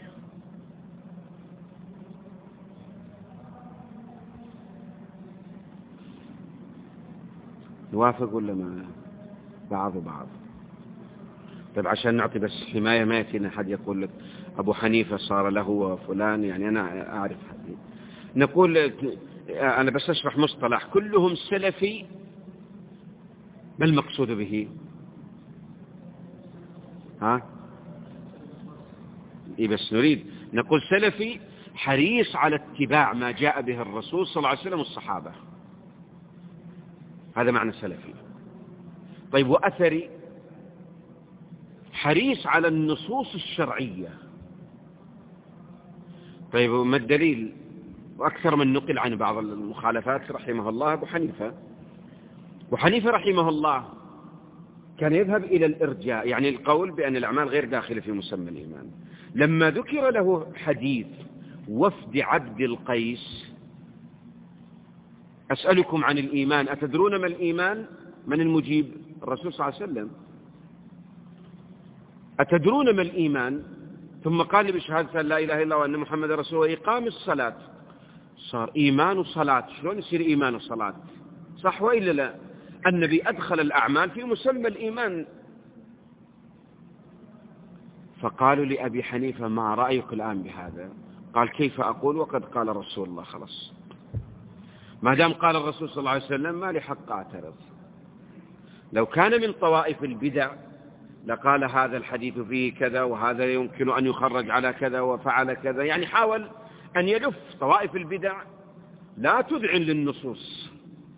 نوافق ولا ما؟ بعض. طيب عشان نعطي بس حماية، ما يأتينا أحد يقول لك أبو حنيفة صار له وفلان، يعني أنا أعرف. نقول أنا بس أشرح مصطلح كلهم سلفي. ما المقصود به؟ إيه بس نريد نقول سلفي حريص على اتباع ما جاء به الرسول صلى الله عليه وسلم والصحابة. هذا معنى سلفي. طيب وأثري، حريص على النصوص الشرعية. طيب ما الدليل؟ وأكثر من نقل عن بعض المخالفات رحمه الله أبو حنيفة. أبو حنيفة رحمه الله كان يذهب إلى الإرجاء، يعني القول بأن الأعمال غير داخلة في مسمى الإيمان. لما ذكر له حديث وفد عبد القيس: أسألكم عن الإيمان أتدرون ما الإيمان؟ من المجيب؟ الرسول صلى الله عليه وسلم. أتدرون ما الإيمان؟ ثم قال بشهادة لا إله إلا الله وأن محمد رسول الله وإقام الصلاة. صار إيمان وصلاة. شلون يصير إيمان وصلاة؟ صح وإلا لا؟ النبي أدخل الأعمال في مسمى الإيمان. فقالوا لأبي حنيفة: ما رأيك الآن بهذا؟ قال: كيف أقول وقد قال رسول الله؟ خلاص، ما دام قال الرسول صلى الله عليه وسلم ما لي حق أعترض. لو كان من طوائف البدع لقال هذا الحديث فيه كذا وهذا يمكن أن يخرج على كذا وفعل كذا، يعني حاول أن يلف. طوائف البدع لا تذعن للنصوص،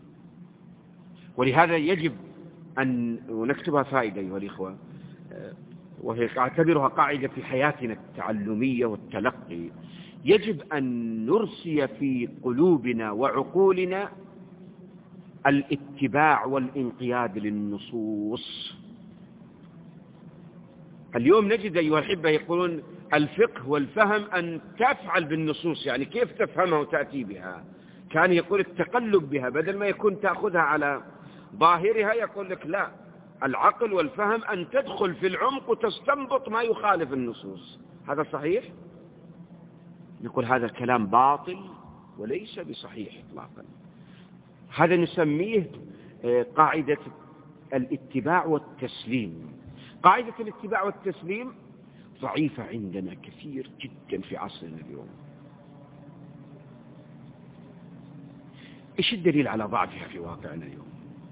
ولهذا يجب أن نكتبها فائدة أيها الإخوة، وهي أعتبرها قاعدة في حياتنا التعلمية والتلقي. يجب أن نرسي في قلوبنا وعقولنا الاتباع والانقياد للنصوص. اليوم نجد أيها الأحبة يقولون الفقه والفهم أن تفعل بالنصوص، يعني كيف تفهمها وتأتي بها. كان يقول التقلب بها، بدل ما يكون تأخذها على ظاهرها يقول لك لا، العقل والفهم أن تدخل في العمق وتستنبط ما يخالف النصوص. هذا صحيح؟ نقول هذا الكلام باطل وليس بصحيح إطلاقا. هذا نسميه قاعدة الاتباع والتسليم. قاعدة الاتباع والتسليم ضعيفة عندنا كثير جدا في عصرنا اليوم. إيش الدليل على ضعفها في واقعنا اليوم؟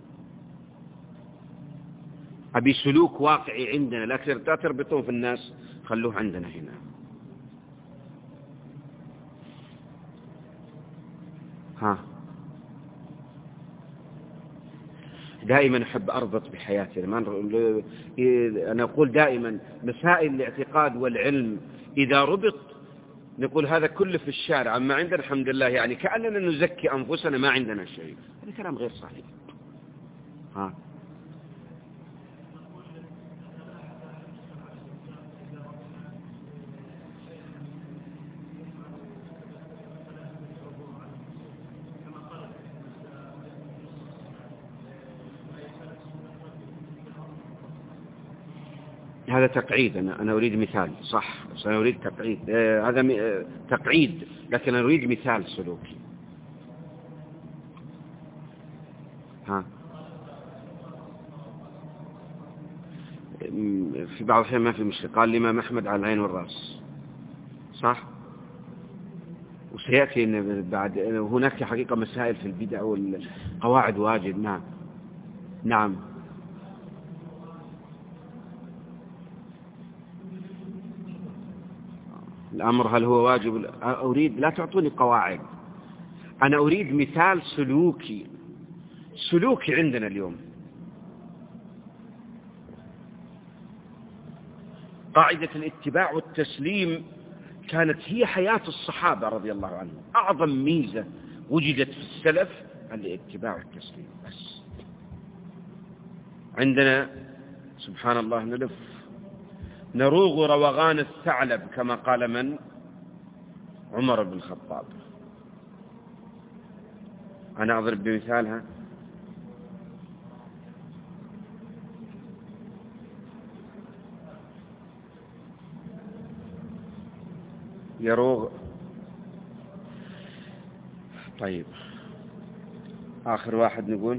أبي سلوك واقعي عندنا، لكن لا تربطون في الناس، خلوه عندنا هنا. دائما أحب أربط بحياتنا. أنا أقول دائما مسائل الاعتقاد والعلم إذا ربط نقول هذا كله في الشارع، أما عندنا الحمد لله يعني كأننا نزكي أنفسنا ما عندنا شيء. هذا كلام غير صحيح. هذا تقعيد. أنا أريد مثال. صح، بس أنا أريد تقعيد. هذا تقعيد، لكن أنا أريد مثال سلوكي. في بعض الأحيان ما في مشكلة. قال الإمام أحمد على العين والرأس، صح. وسيأتي إن بعد هناك حقيقة مسائل في البدع والقواعد واجب. نعم. الأمر هل هو واجب؟ أريد، لا تعطوني قواعد، أنا أريد مثال سلوكي عندنا اليوم. قاعدة الاتباع والتسليم كانت هي حياة الصحابة رضي الله عنهم. أعظم ميزة وجدت في السلف الاتباع والتسليم. بس عندنا سبحان الله نلف نروغ روغان الثعلب كما قال من؟ عمر بن الخطاب. أنا أضرب بمثالها. يروغ. طيب آخر واحد نقول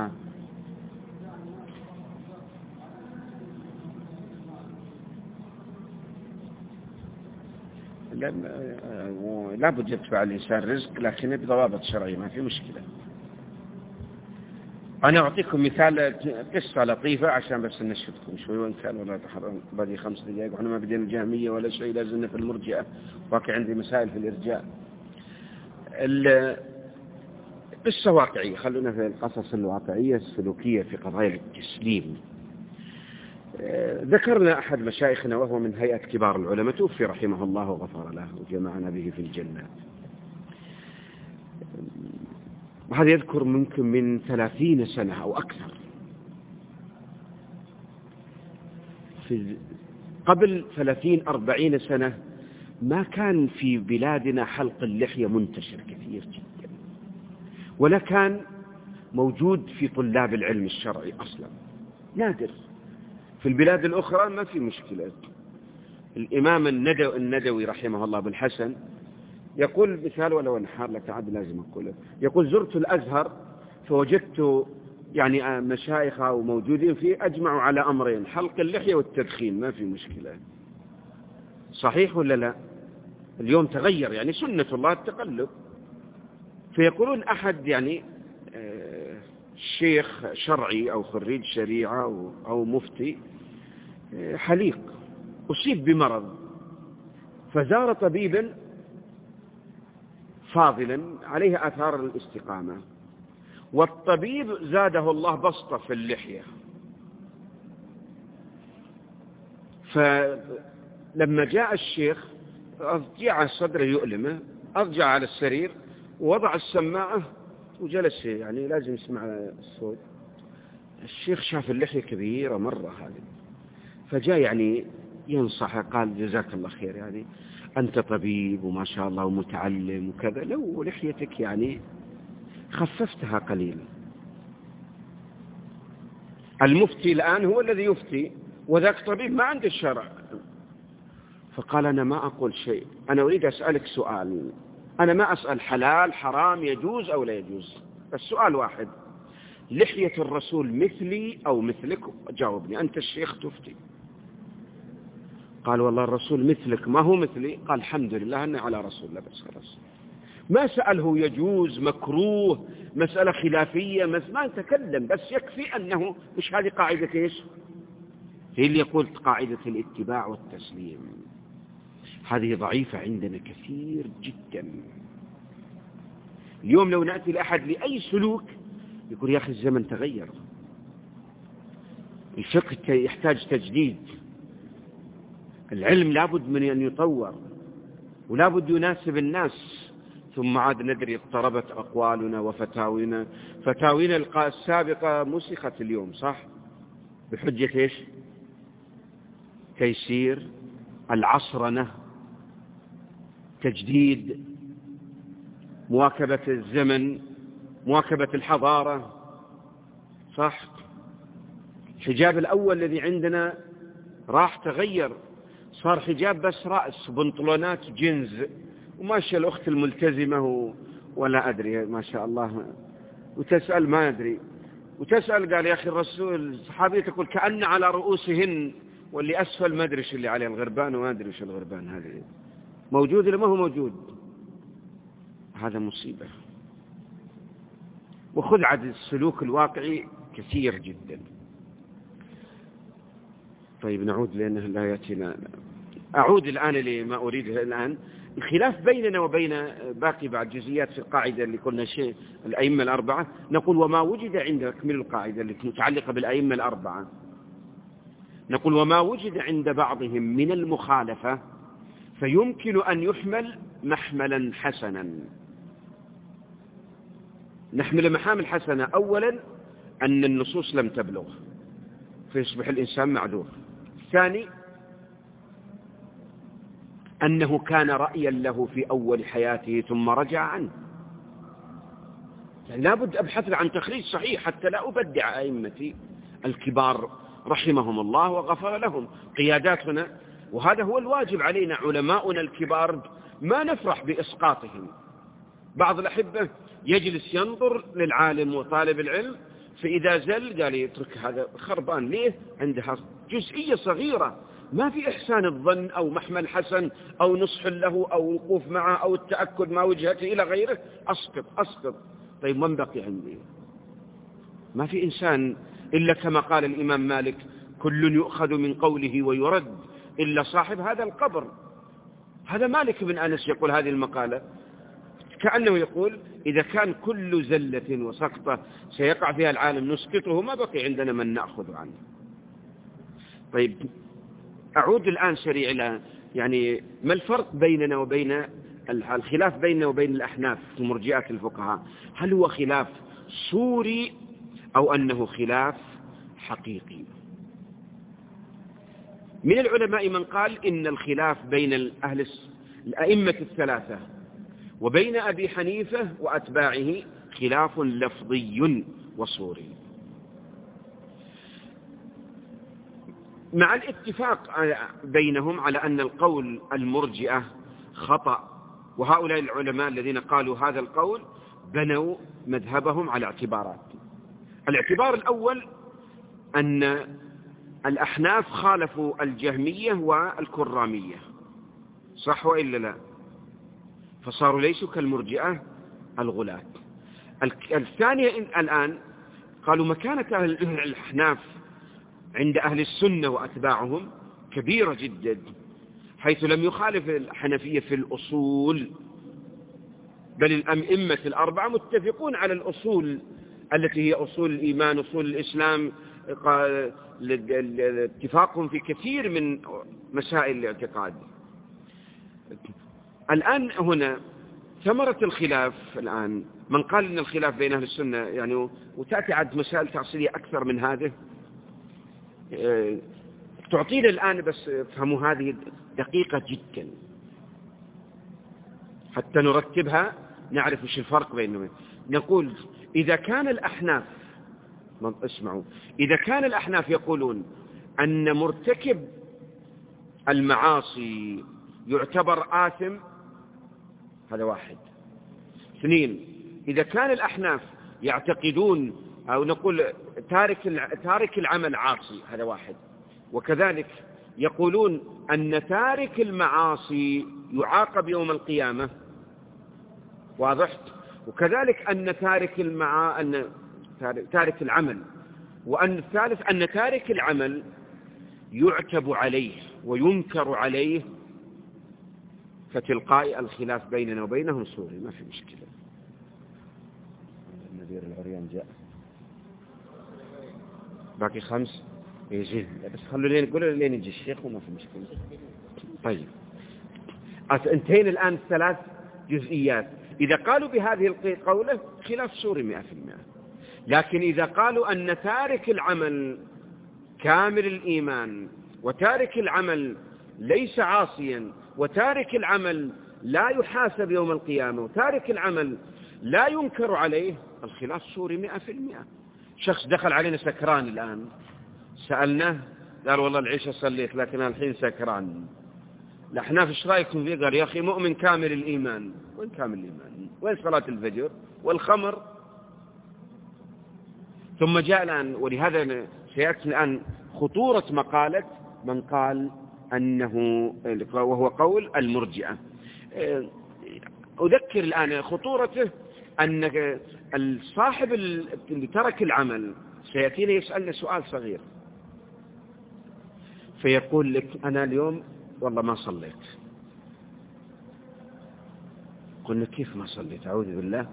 لا بد يتبع الإنسان رزق، لكن بضوابط شرعية، ما في مشكلة. أنا أعطيكم مثال قصة لطيفة عشان بس نشفتكم شوي، وإن كان ولا تحرم باقي 5 دقائق وإحنا ما بدينا الجهمية ولا شيء، لازلنا في المرجئة، باقي عندي مسائل في الإرجاء. قصة واقعية، خلونا في القصص الواقعية السلوكية في قضايا التسليم. ذكرنا أحد مشايخنا وهو من هيئة كبار العلماء، توفي رحمه الله وغفر له وجمعنا به في الجنة. وهذا يذكر ممكن من 30 سنة أو أكثر. قبل 30-40 سنة ما كان في بلادنا حلق اللحية منتشر كثير جدا، ولا كان موجود في طلاب العلم الشرعي أصلا، نادر. في البلاد الأخرى ما في مشكلة. الإمام الندوي رحمه الله بالحسن يقول مثال، ولو انحار لك عاد لازم أقوله، يقول زرت الأزهر فوجدت يعني مشايخ وموجودين فيه أجمعوا على أمرين: حلق اللحية والتدخين، ما في مشكلة. صحيح ولا لا؟ اليوم تغير، يعني سنة الله التقلب. فيقولون أحد يعني شيخ شرعي أو خريج شريعة أو مفتي حليق أصيب بمرض، فزار طبيبا فاضلا عليه آثار الاستقامة، والطبيب زاده الله بسطة في اللحية. فلما جاء الشيخ أرجع صدره يؤلمه، أرجع على السرير ووضع السماعة وجلس، يعني لازم يسمع الصوت. الشيخ شاف اللحية كبيرة مرة هذه، فجاء يعني ينصحه، قال جزاك الله خير، يعني أنت طبيب وما شاء الله ومتعلم وكذا، لو لحيتك يعني خففتها قليلا. المفتي الآن هو الذي يفتي، وذاك طبيب ما عنده الشرع. فقال أنا ما أقول شيء، أنا أريد أسألك سؤال، أنا ما أسأل حلال حرام يجوز أو لا يجوز، بس سؤال واحد: لحية الرسول مثلي أو مثلك؟ جاوبني، أنت الشيخ تفتي. قال والله الرسول مثلك، ما هو مثلي. قال الحمد لله أني على رسول الله، بس خلاص. ما سأله يجوز مكروه مسألة خلافية، ما نتكلم، بس يكفي أنه مش هذه قاعدة إيش؟ هي اللي يقول قاعدة الاتباع والتسليم. هذه ضعيفة عندنا كثير جدا. اليوم لو نأتي لأحد لأي سلوك يقول يا أخي الزمن تغير، الفقه يحتاج تجديد، العلم لابد من أن يطور ولابد يناسب الناس. ثم عاد ندري اضطربت أقوالنا وفتاوينا، فتاوينا السابقة مسخت اليوم، صح؟ بحجة إيش؟ تيسير، العصرنة، تجديد، مواكبة الزمن، مواكبة الحضارة، صح؟ الحجاب الأول الذي عندنا راح تغير، صار حجاب بس رأس، بنطلونات جينز، وماشي الأخت الملتزمة ولا أدري ما شاء الله، وتسأل ما أدري، وتسأل قال يا أخي الرسول، الصحابية تقول كأن على رؤوسهن، واللي أسفل ما أدري اللي عليه الغربان، وما أدري وش الغربان هذه، موجود ولا ما هو موجود؟ هذا مصيبة. وخذ عد السلوك الواقعي كثير جدا. طيب نعود لأنه لا يأتينا. أعود الآن لما أريده الآن، الخلاف بيننا وبين باقي بعض جزئيات في القاعدة اللي قلنا شيء الأئمة الأربعة. نقول وما وجد عند تكمل القاعدة التي متعلقة بالأئمة الأربعة، نقول وما وجد عند بعضهم من المخالفة فيمكن أن يحمل محملا حسنا. نحمل محامل حسنة: أولا أن النصوص لم تبلغ فيصبح الإنسان معذور. الثاني أنه كان رأيا له في أول حياته ثم رجع عنه. يعني لابد أبحث عن تخريج صحيح حتى لا أبدع أئمتي الكبار رحمهم الله وغفر لهم، قياداتنا، وهذا هو الواجب علينا. علماؤنا الكبار ما نفرح بإسقاطهم. بعض الأحبة يجلس ينظر للعالم وطالب العلم، فإذا زل قال يترك هذا خربان، ليه؟ عندها جزئية صغيرة، ما في إحسان الظن أو محمل حسن أو نصح له أو وقوف معه أو التأكد ما وجهته إلى غيره، أسقط. طيب من بقي عندي؟ ما في إنسان إلا كما قال الإمام مالك: كل يؤخذ من قوله ويرد إلا صاحب هذا القبر. هذا مالك بن أنس يقول هذه المقالة، كأنه يقول: إذا كان كل زلة وسقطة سيقع فيها العالم نسقطه، ما بقي عندنا من نأخذ عنه. طيب، أعود الآن سريع إلى يعني ما الفرق بيننا وبين الخلاف بيننا وبين الأحناف المرجئة الفقهاء؟ هل هو خلاف صوري أو أنه خلاف حقيقي؟ من العلماء من قال إن الخلاف بين الأئمة الثلاثة وبين أبي حنيفة وأتباعه خلاف لفظي وصوري، مع الاتفاق بينهم على أن القول المرجئة خطأ. وهؤلاء العلماء الذين قالوا هذا القول بنوا مذهبهم على اعتبارات. الاعتبار الأول أن الأحناف خالفوا الجهمية والكرامية، صح وإلا لا؟ فصاروا ليسوا كالمرجئة الغلاة. الثانية الآن قالوا مكانة الأحناف عند أهل السنة وأتباعهم كبيرة جدا، حيث لم يخالف الحنفية في الأصول، بل الأئمة الأربعة متفقون على الأصول التي هي أصول الإيمان، أصول الإسلام، اتفاقهم في كثير من مسائل الاعتقاد. الآن هنا ثمرة الخلاف، الآن من قال إن الخلاف بين أهل السنة يعني، وتأتي عد مسائل تأصيلية أكثر من هذه تعطينا الآن، بس فهموا هذه دقيقة جدا حتى نرتبها نعرف وش الفرق بينهم. نقول إذا كان الأحناف، اسمعوا، إذا كان الأحناف يقولون أن مرتكب المعاصي يعتبر آثم، هذا واحد. اثنين، إذا كان الأحناف يعتقدون أو نقول تارك العمل عاصي، هذا واحد. وكذلك يقولون أن تارك المعاصي يعاقب يوم القيامة، واضح؟ وكذلك أن تارك العمل، وأن الثالث أن تارك العمل يعتب عليه وينكر عليه، فتلقائي الخلاف بيننا وبينهم صوري، ما في مشكلة. النذير العريان جاء، باقي 5 يجي، بس خلوا لين نقول لين يجي الشيخ وما في مشكلة. طيب، انتهينا الآن 3 جزئيات. إذا قالوا بهذه القولة خلاف صوري 100%. لكن إذا قالوا أن تارك العمل كامل الإيمان، وتارك العمل ليس عاصيا، وتارك العمل لا يحاسب يوم القيامة، وتارك العمل لا ينكر عليه، الخلاف صوري 100%. شخص دخل علينا سكران الآن، سألناه قال والله العشاء صليت لكن الحين سكران. الأحناف ايش رايكم فيه؟ قال يا أخي مؤمن كامل الإيمان. وين كامل الإيمان؟ وين صلاة الفجر والخمر؟ ثم جاء الآن، ولهذا سيأتي الآن خطورة مقالة من قال أنه، وهو قول المرجئة. أذكر الآن خطورته، أن الصاحب اللي ترك العمل سيأتينا يسألنا سؤال صغير، فيقول لك أنا اليوم والله ما صليت. قلنا كيف ما صليت؟ أعوذ بالله.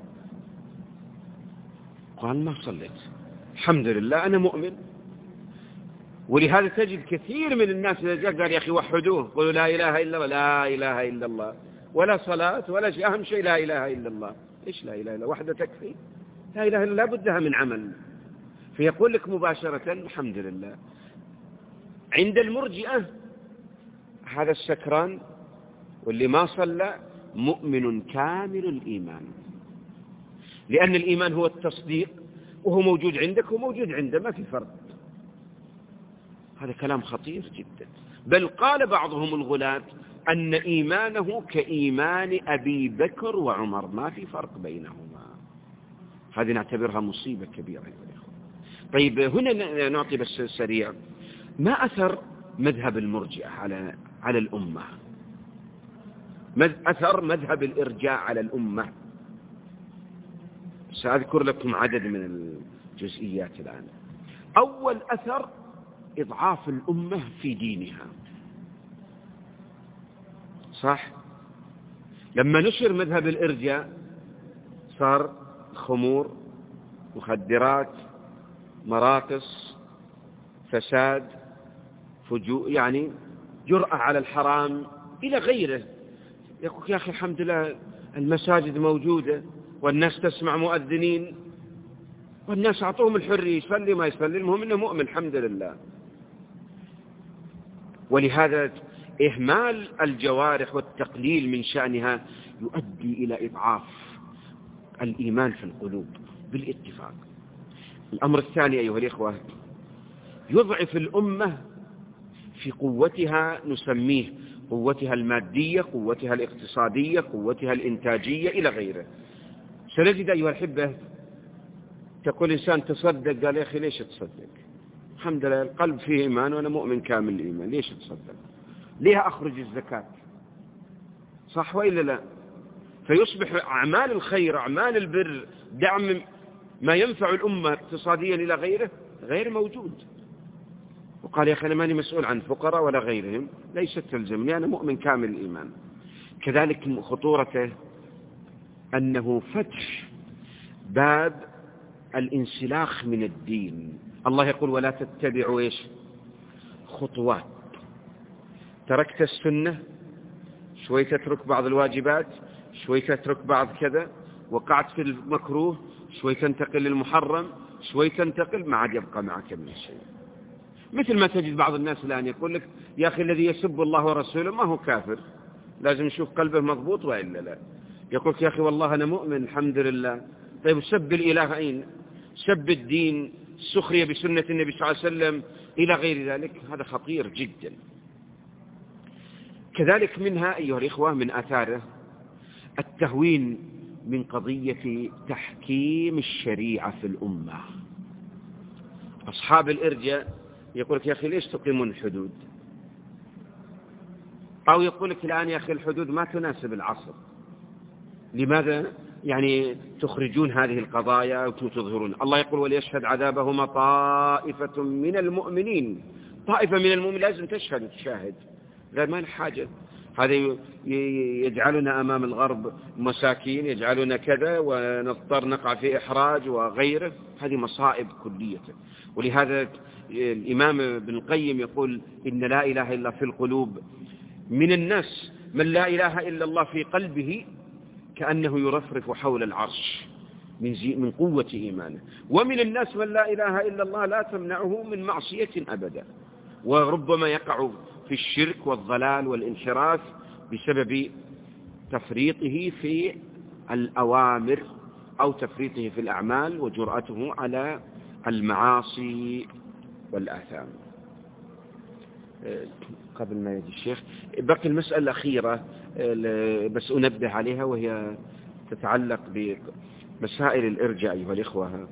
قال ما صليت، الحمد لله أنا مؤمن. ولهذا تجد كثير من الناس إذا جاء قال يا أخي وحدوه، قولوا لا إله إلا الله، لا إله إلا الله، ولا صلاة ولا شيء، أهم شيء لا إله إلا الله. إيش لا إله إلا الله؟ وحده تكفي؟ لا إله إلا الله لابدها من عمل. فيقول لك مباشرة الحمد لله. عند المرجئة هذا السكران واللي ما صلى مؤمن كامل الإيمان، لأن الإيمان هو التصديق، وهو موجود عندك وموجود عنده، ما في فرق. هذا كلام خطير جدا. بل قال بعضهم الغلاة أن إيمانه كإيمان أبي بكر وعمر، ما في فرق بينهما. هذه نعتبرها مصيبة كبيرة. طيب، هنا نعطي بس سريع ما أثر مذهب المرجئة على الأمة، أثر مذهب الإرجاء على الأمة. سأذكر لكم عدد من جزئيات الآن. أول أثر إضعاف الأمة في دينها، صح؟ لما نشر مذهب الإرجاء صار خمور، مخدرات، مراقص، فساد، فجور، يعني جرأة على الحرام إلى غيره. يقول يا أخي الحمد لله المساجد موجودة والناس تسمع مؤذنين والناس أعطوهم الحرية، يصلي ما يصلي، المهم إنه مؤمن الحمد لله. ولهذا إهمال الجوارح والتقليل من شأنها يؤدي إلى إضعاف الإيمان في القلوب بالاتفاق. الأمر الثاني أيها الإخوة، يضعف الأمة في قوتها، نسميه قوتها المادية، قوتها الاقتصادية، قوتها الإنتاجية إلى غيره. سنجد أيها الأحبة تقول إنسان تصدق، قال يا أخي ليش تصدق؟ الحمد لله القلب فيه إيمان وأنا مؤمن كامل الإيمان، ليش تصدق؟ ليه أخرج الزكاة؟ صح وإلا لا؟ فيصبح أعمال الخير، أعمال البر، دعم ما ينفع الأمة اقتصاديا إلى غيره غير موجود. وقال يا أخي أنا ماني مسؤول عن فقراء ولا غيرهم، ليست تلزمني، أنا مؤمن كامل الإيمان. كذلك خطورته أنه فتح باب الانسلاخ من الدين. الله يقول ولا تتبعوا إيش؟ خطوات. تركت السنة، شوي تترك بعض الواجبات، شوي تترك بعض كذا، وقعت في المكروه، شوي تنتقل للمحرم، شوي تنتقل، ما عاد يبقى معك من شيء. مثل ما تجد بعض الناس الآن يقول لك يا أخي الذي يسب الله ورسوله ما هو كافر، لازم نشوف قلبه مضبوط وإلا لا. يقول يا أخي والله أنا مؤمن الحمد لله. طيب سب الإله أين؟ سب الدين، السخرية بسنة النبي صلى الله عليه وسلم إلى غير ذلك، هذا خطير جدا. كذلك منها أيها الإخوة من آثاره التهوين من قضية تحكيم الشريعة في الأمة. أصحاب الإرجاء يقول لك يا أخي ليش تقيمون الحدود؟ أو يقول لك الآن يا أخي الحدود ما تناسب العصر، لماذا يعني تخرجون هذه القضايا وتظهرون؟ الله يقول وليشهد عذابهما طائفة من المؤمنين. طائفة من المؤمنين لازم تشهد وتشاهد، غير ما الحاجة. هذا يجعلنا أمام الغرب مساكين، يجعلنا كذا ونضطر نقع في إحراج وغيره، هذه مصائب كلية. ولهذا الإمام ابن القيم يقول إن لا إله إلا في القلوب. من الناس من لا إله إلا الله في قلبه كأنه يرفرف حول العرش من قوة إيمانه، ومن الناس من لا إله إلا الله لا تمنعه من معصية أبدا، وربما يقع في الشرك والضلال والانحراف بسبب تفريطه في الأوامر أو تفريطه في الأعمال وجرأته على المعاصي والآثام. قبل ما يجي الشيخ بقي المسألة الأخيرة بس أنبه عليها، وهي تتعلق بمسائل الإرجاء أيها الإخوة.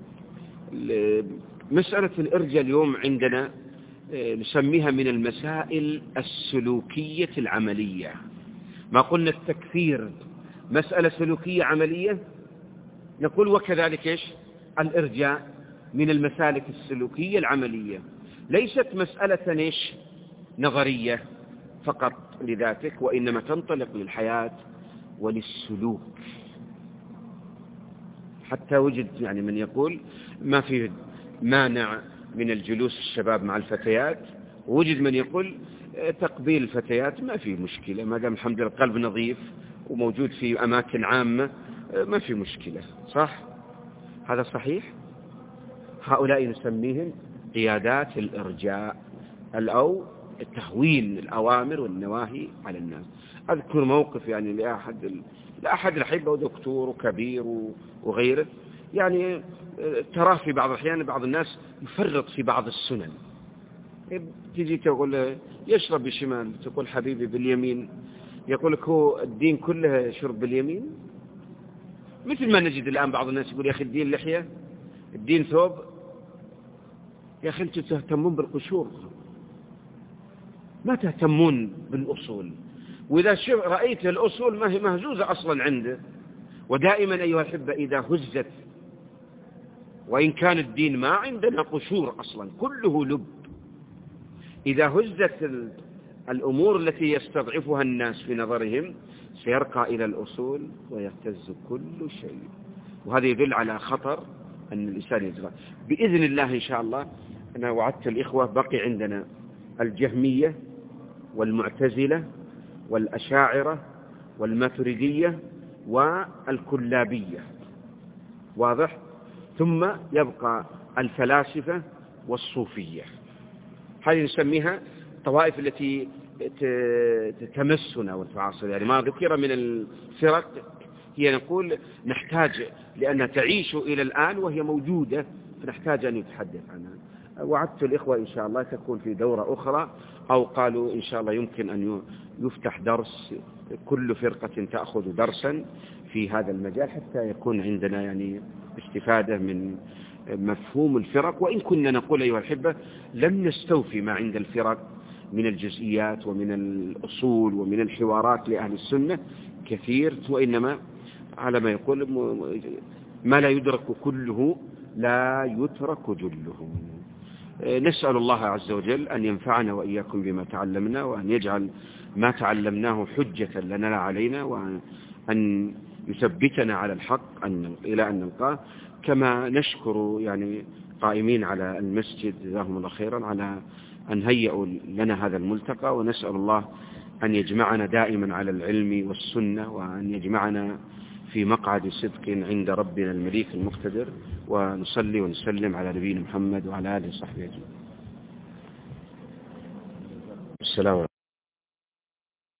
مسألة الإرجاء اليوم عندنا نسميها من المسائل السلوكية العملية. ما قلنا التكفير مسألة سلوكية عملية، نقول وكذلك إيش الإرجاء من المسالك السلوكية العملية، ليست مسألة إيش نظرية فقط لذاتك، وإنما تنطلق للحياة وللسلوك. حتى وجد يعني من يقول ما في مانع من الجلوس الشباب مع الفتيات، ووجد من يقول تقبيل الفتيات ما في مشكلة، ما دام الحمد لله القلب نظيف وموجود في أماكن عامة ما في مشكلة. صح؟ هذا صحيح. هؤلاء نسميهم قيادات الإرجاء أو تهوين الأوامر والنواهي على الناس. أذكر موقف يعني لأحد الأحبة، دكتور وكبير وغيره، يعني تراه في بعض الأحيان بعض الناس يفرط في بعض السنن. تجي تقول يشرب بالشمال، تقول حبيبي باليمين، يقول لك هو الدين كله شرب باليمين. مثل ما نجد الآن بعض الناس يقول يا أخي الدين لحية، الدين ثوب. يا أخي أنتم تهتمون بالقشور ما تهتمون بالأصول، وإذا رأيت الأصول ما هي مهزوزة أصلا عنده. ودائما أيها الأحبة إذا هزت وإن كان الدين ما عندنا قشور أصلا، كله لب. إذا هزت الأمور التي يستضعفها الناس في نظرهم سيرقى إلى الأصول ويهتز كل شيء. وهذا يدل على خطر أن الإنسان يزغى. بإذن الله إن شاء الله أنا وعدت الإخوة بقي عندنا الجهمية والمعتزلة والأشاعرة والماتريدية والكلابية، واضح؟ ثم يبقى الفلاسفة والصوفية. هذه نسميها الطوائف التي تمسنا وتعاصر. يعني ما ذكر من الفرق هي نقول نحتاج لأنها تعيش إلى الآن وهي موجودة، فنحتاج أن نتحدث عنها. وعدت الإخوة إن شاء الله تكون في دورة أخرى، أو قالوا إن شاء الله يمكن أن يفتح درس، كل فرقة تأخذ درسا في هذا المجال حتى يكون عندنا يعني استفادة من مفهوم الفرق. وإن كنا نقول أيها الأحبة لم نستوفي ما عند الفرق من الجزئيات ومن الأصول ومن الحوارات لأهل السنة كثير، وإنما على ما يقول ما لا يدرك كله لا يترك جله. نسأل الله عز وجل أن ينفعنا وإياكم بما تعلمنا، وأن يجعل ما تعلمناه حجة لنا لا علينا، وأن يثبتنا على الحق إلى أن نلقاه. كما نشكر يعني قائمين على المسجد جزاهم الله خيرا على أن هيئوا لنا هذا الملتقى، ونسأل الله أن يجمعنا دائما على العلم والسنة، وأن يجمعنا في مقعد صدق عند ربنا المليك المقتدر. ونصلي ونسلم على نبينا محمد وعلى آله وصحبه أجمعين. السلام عليكم.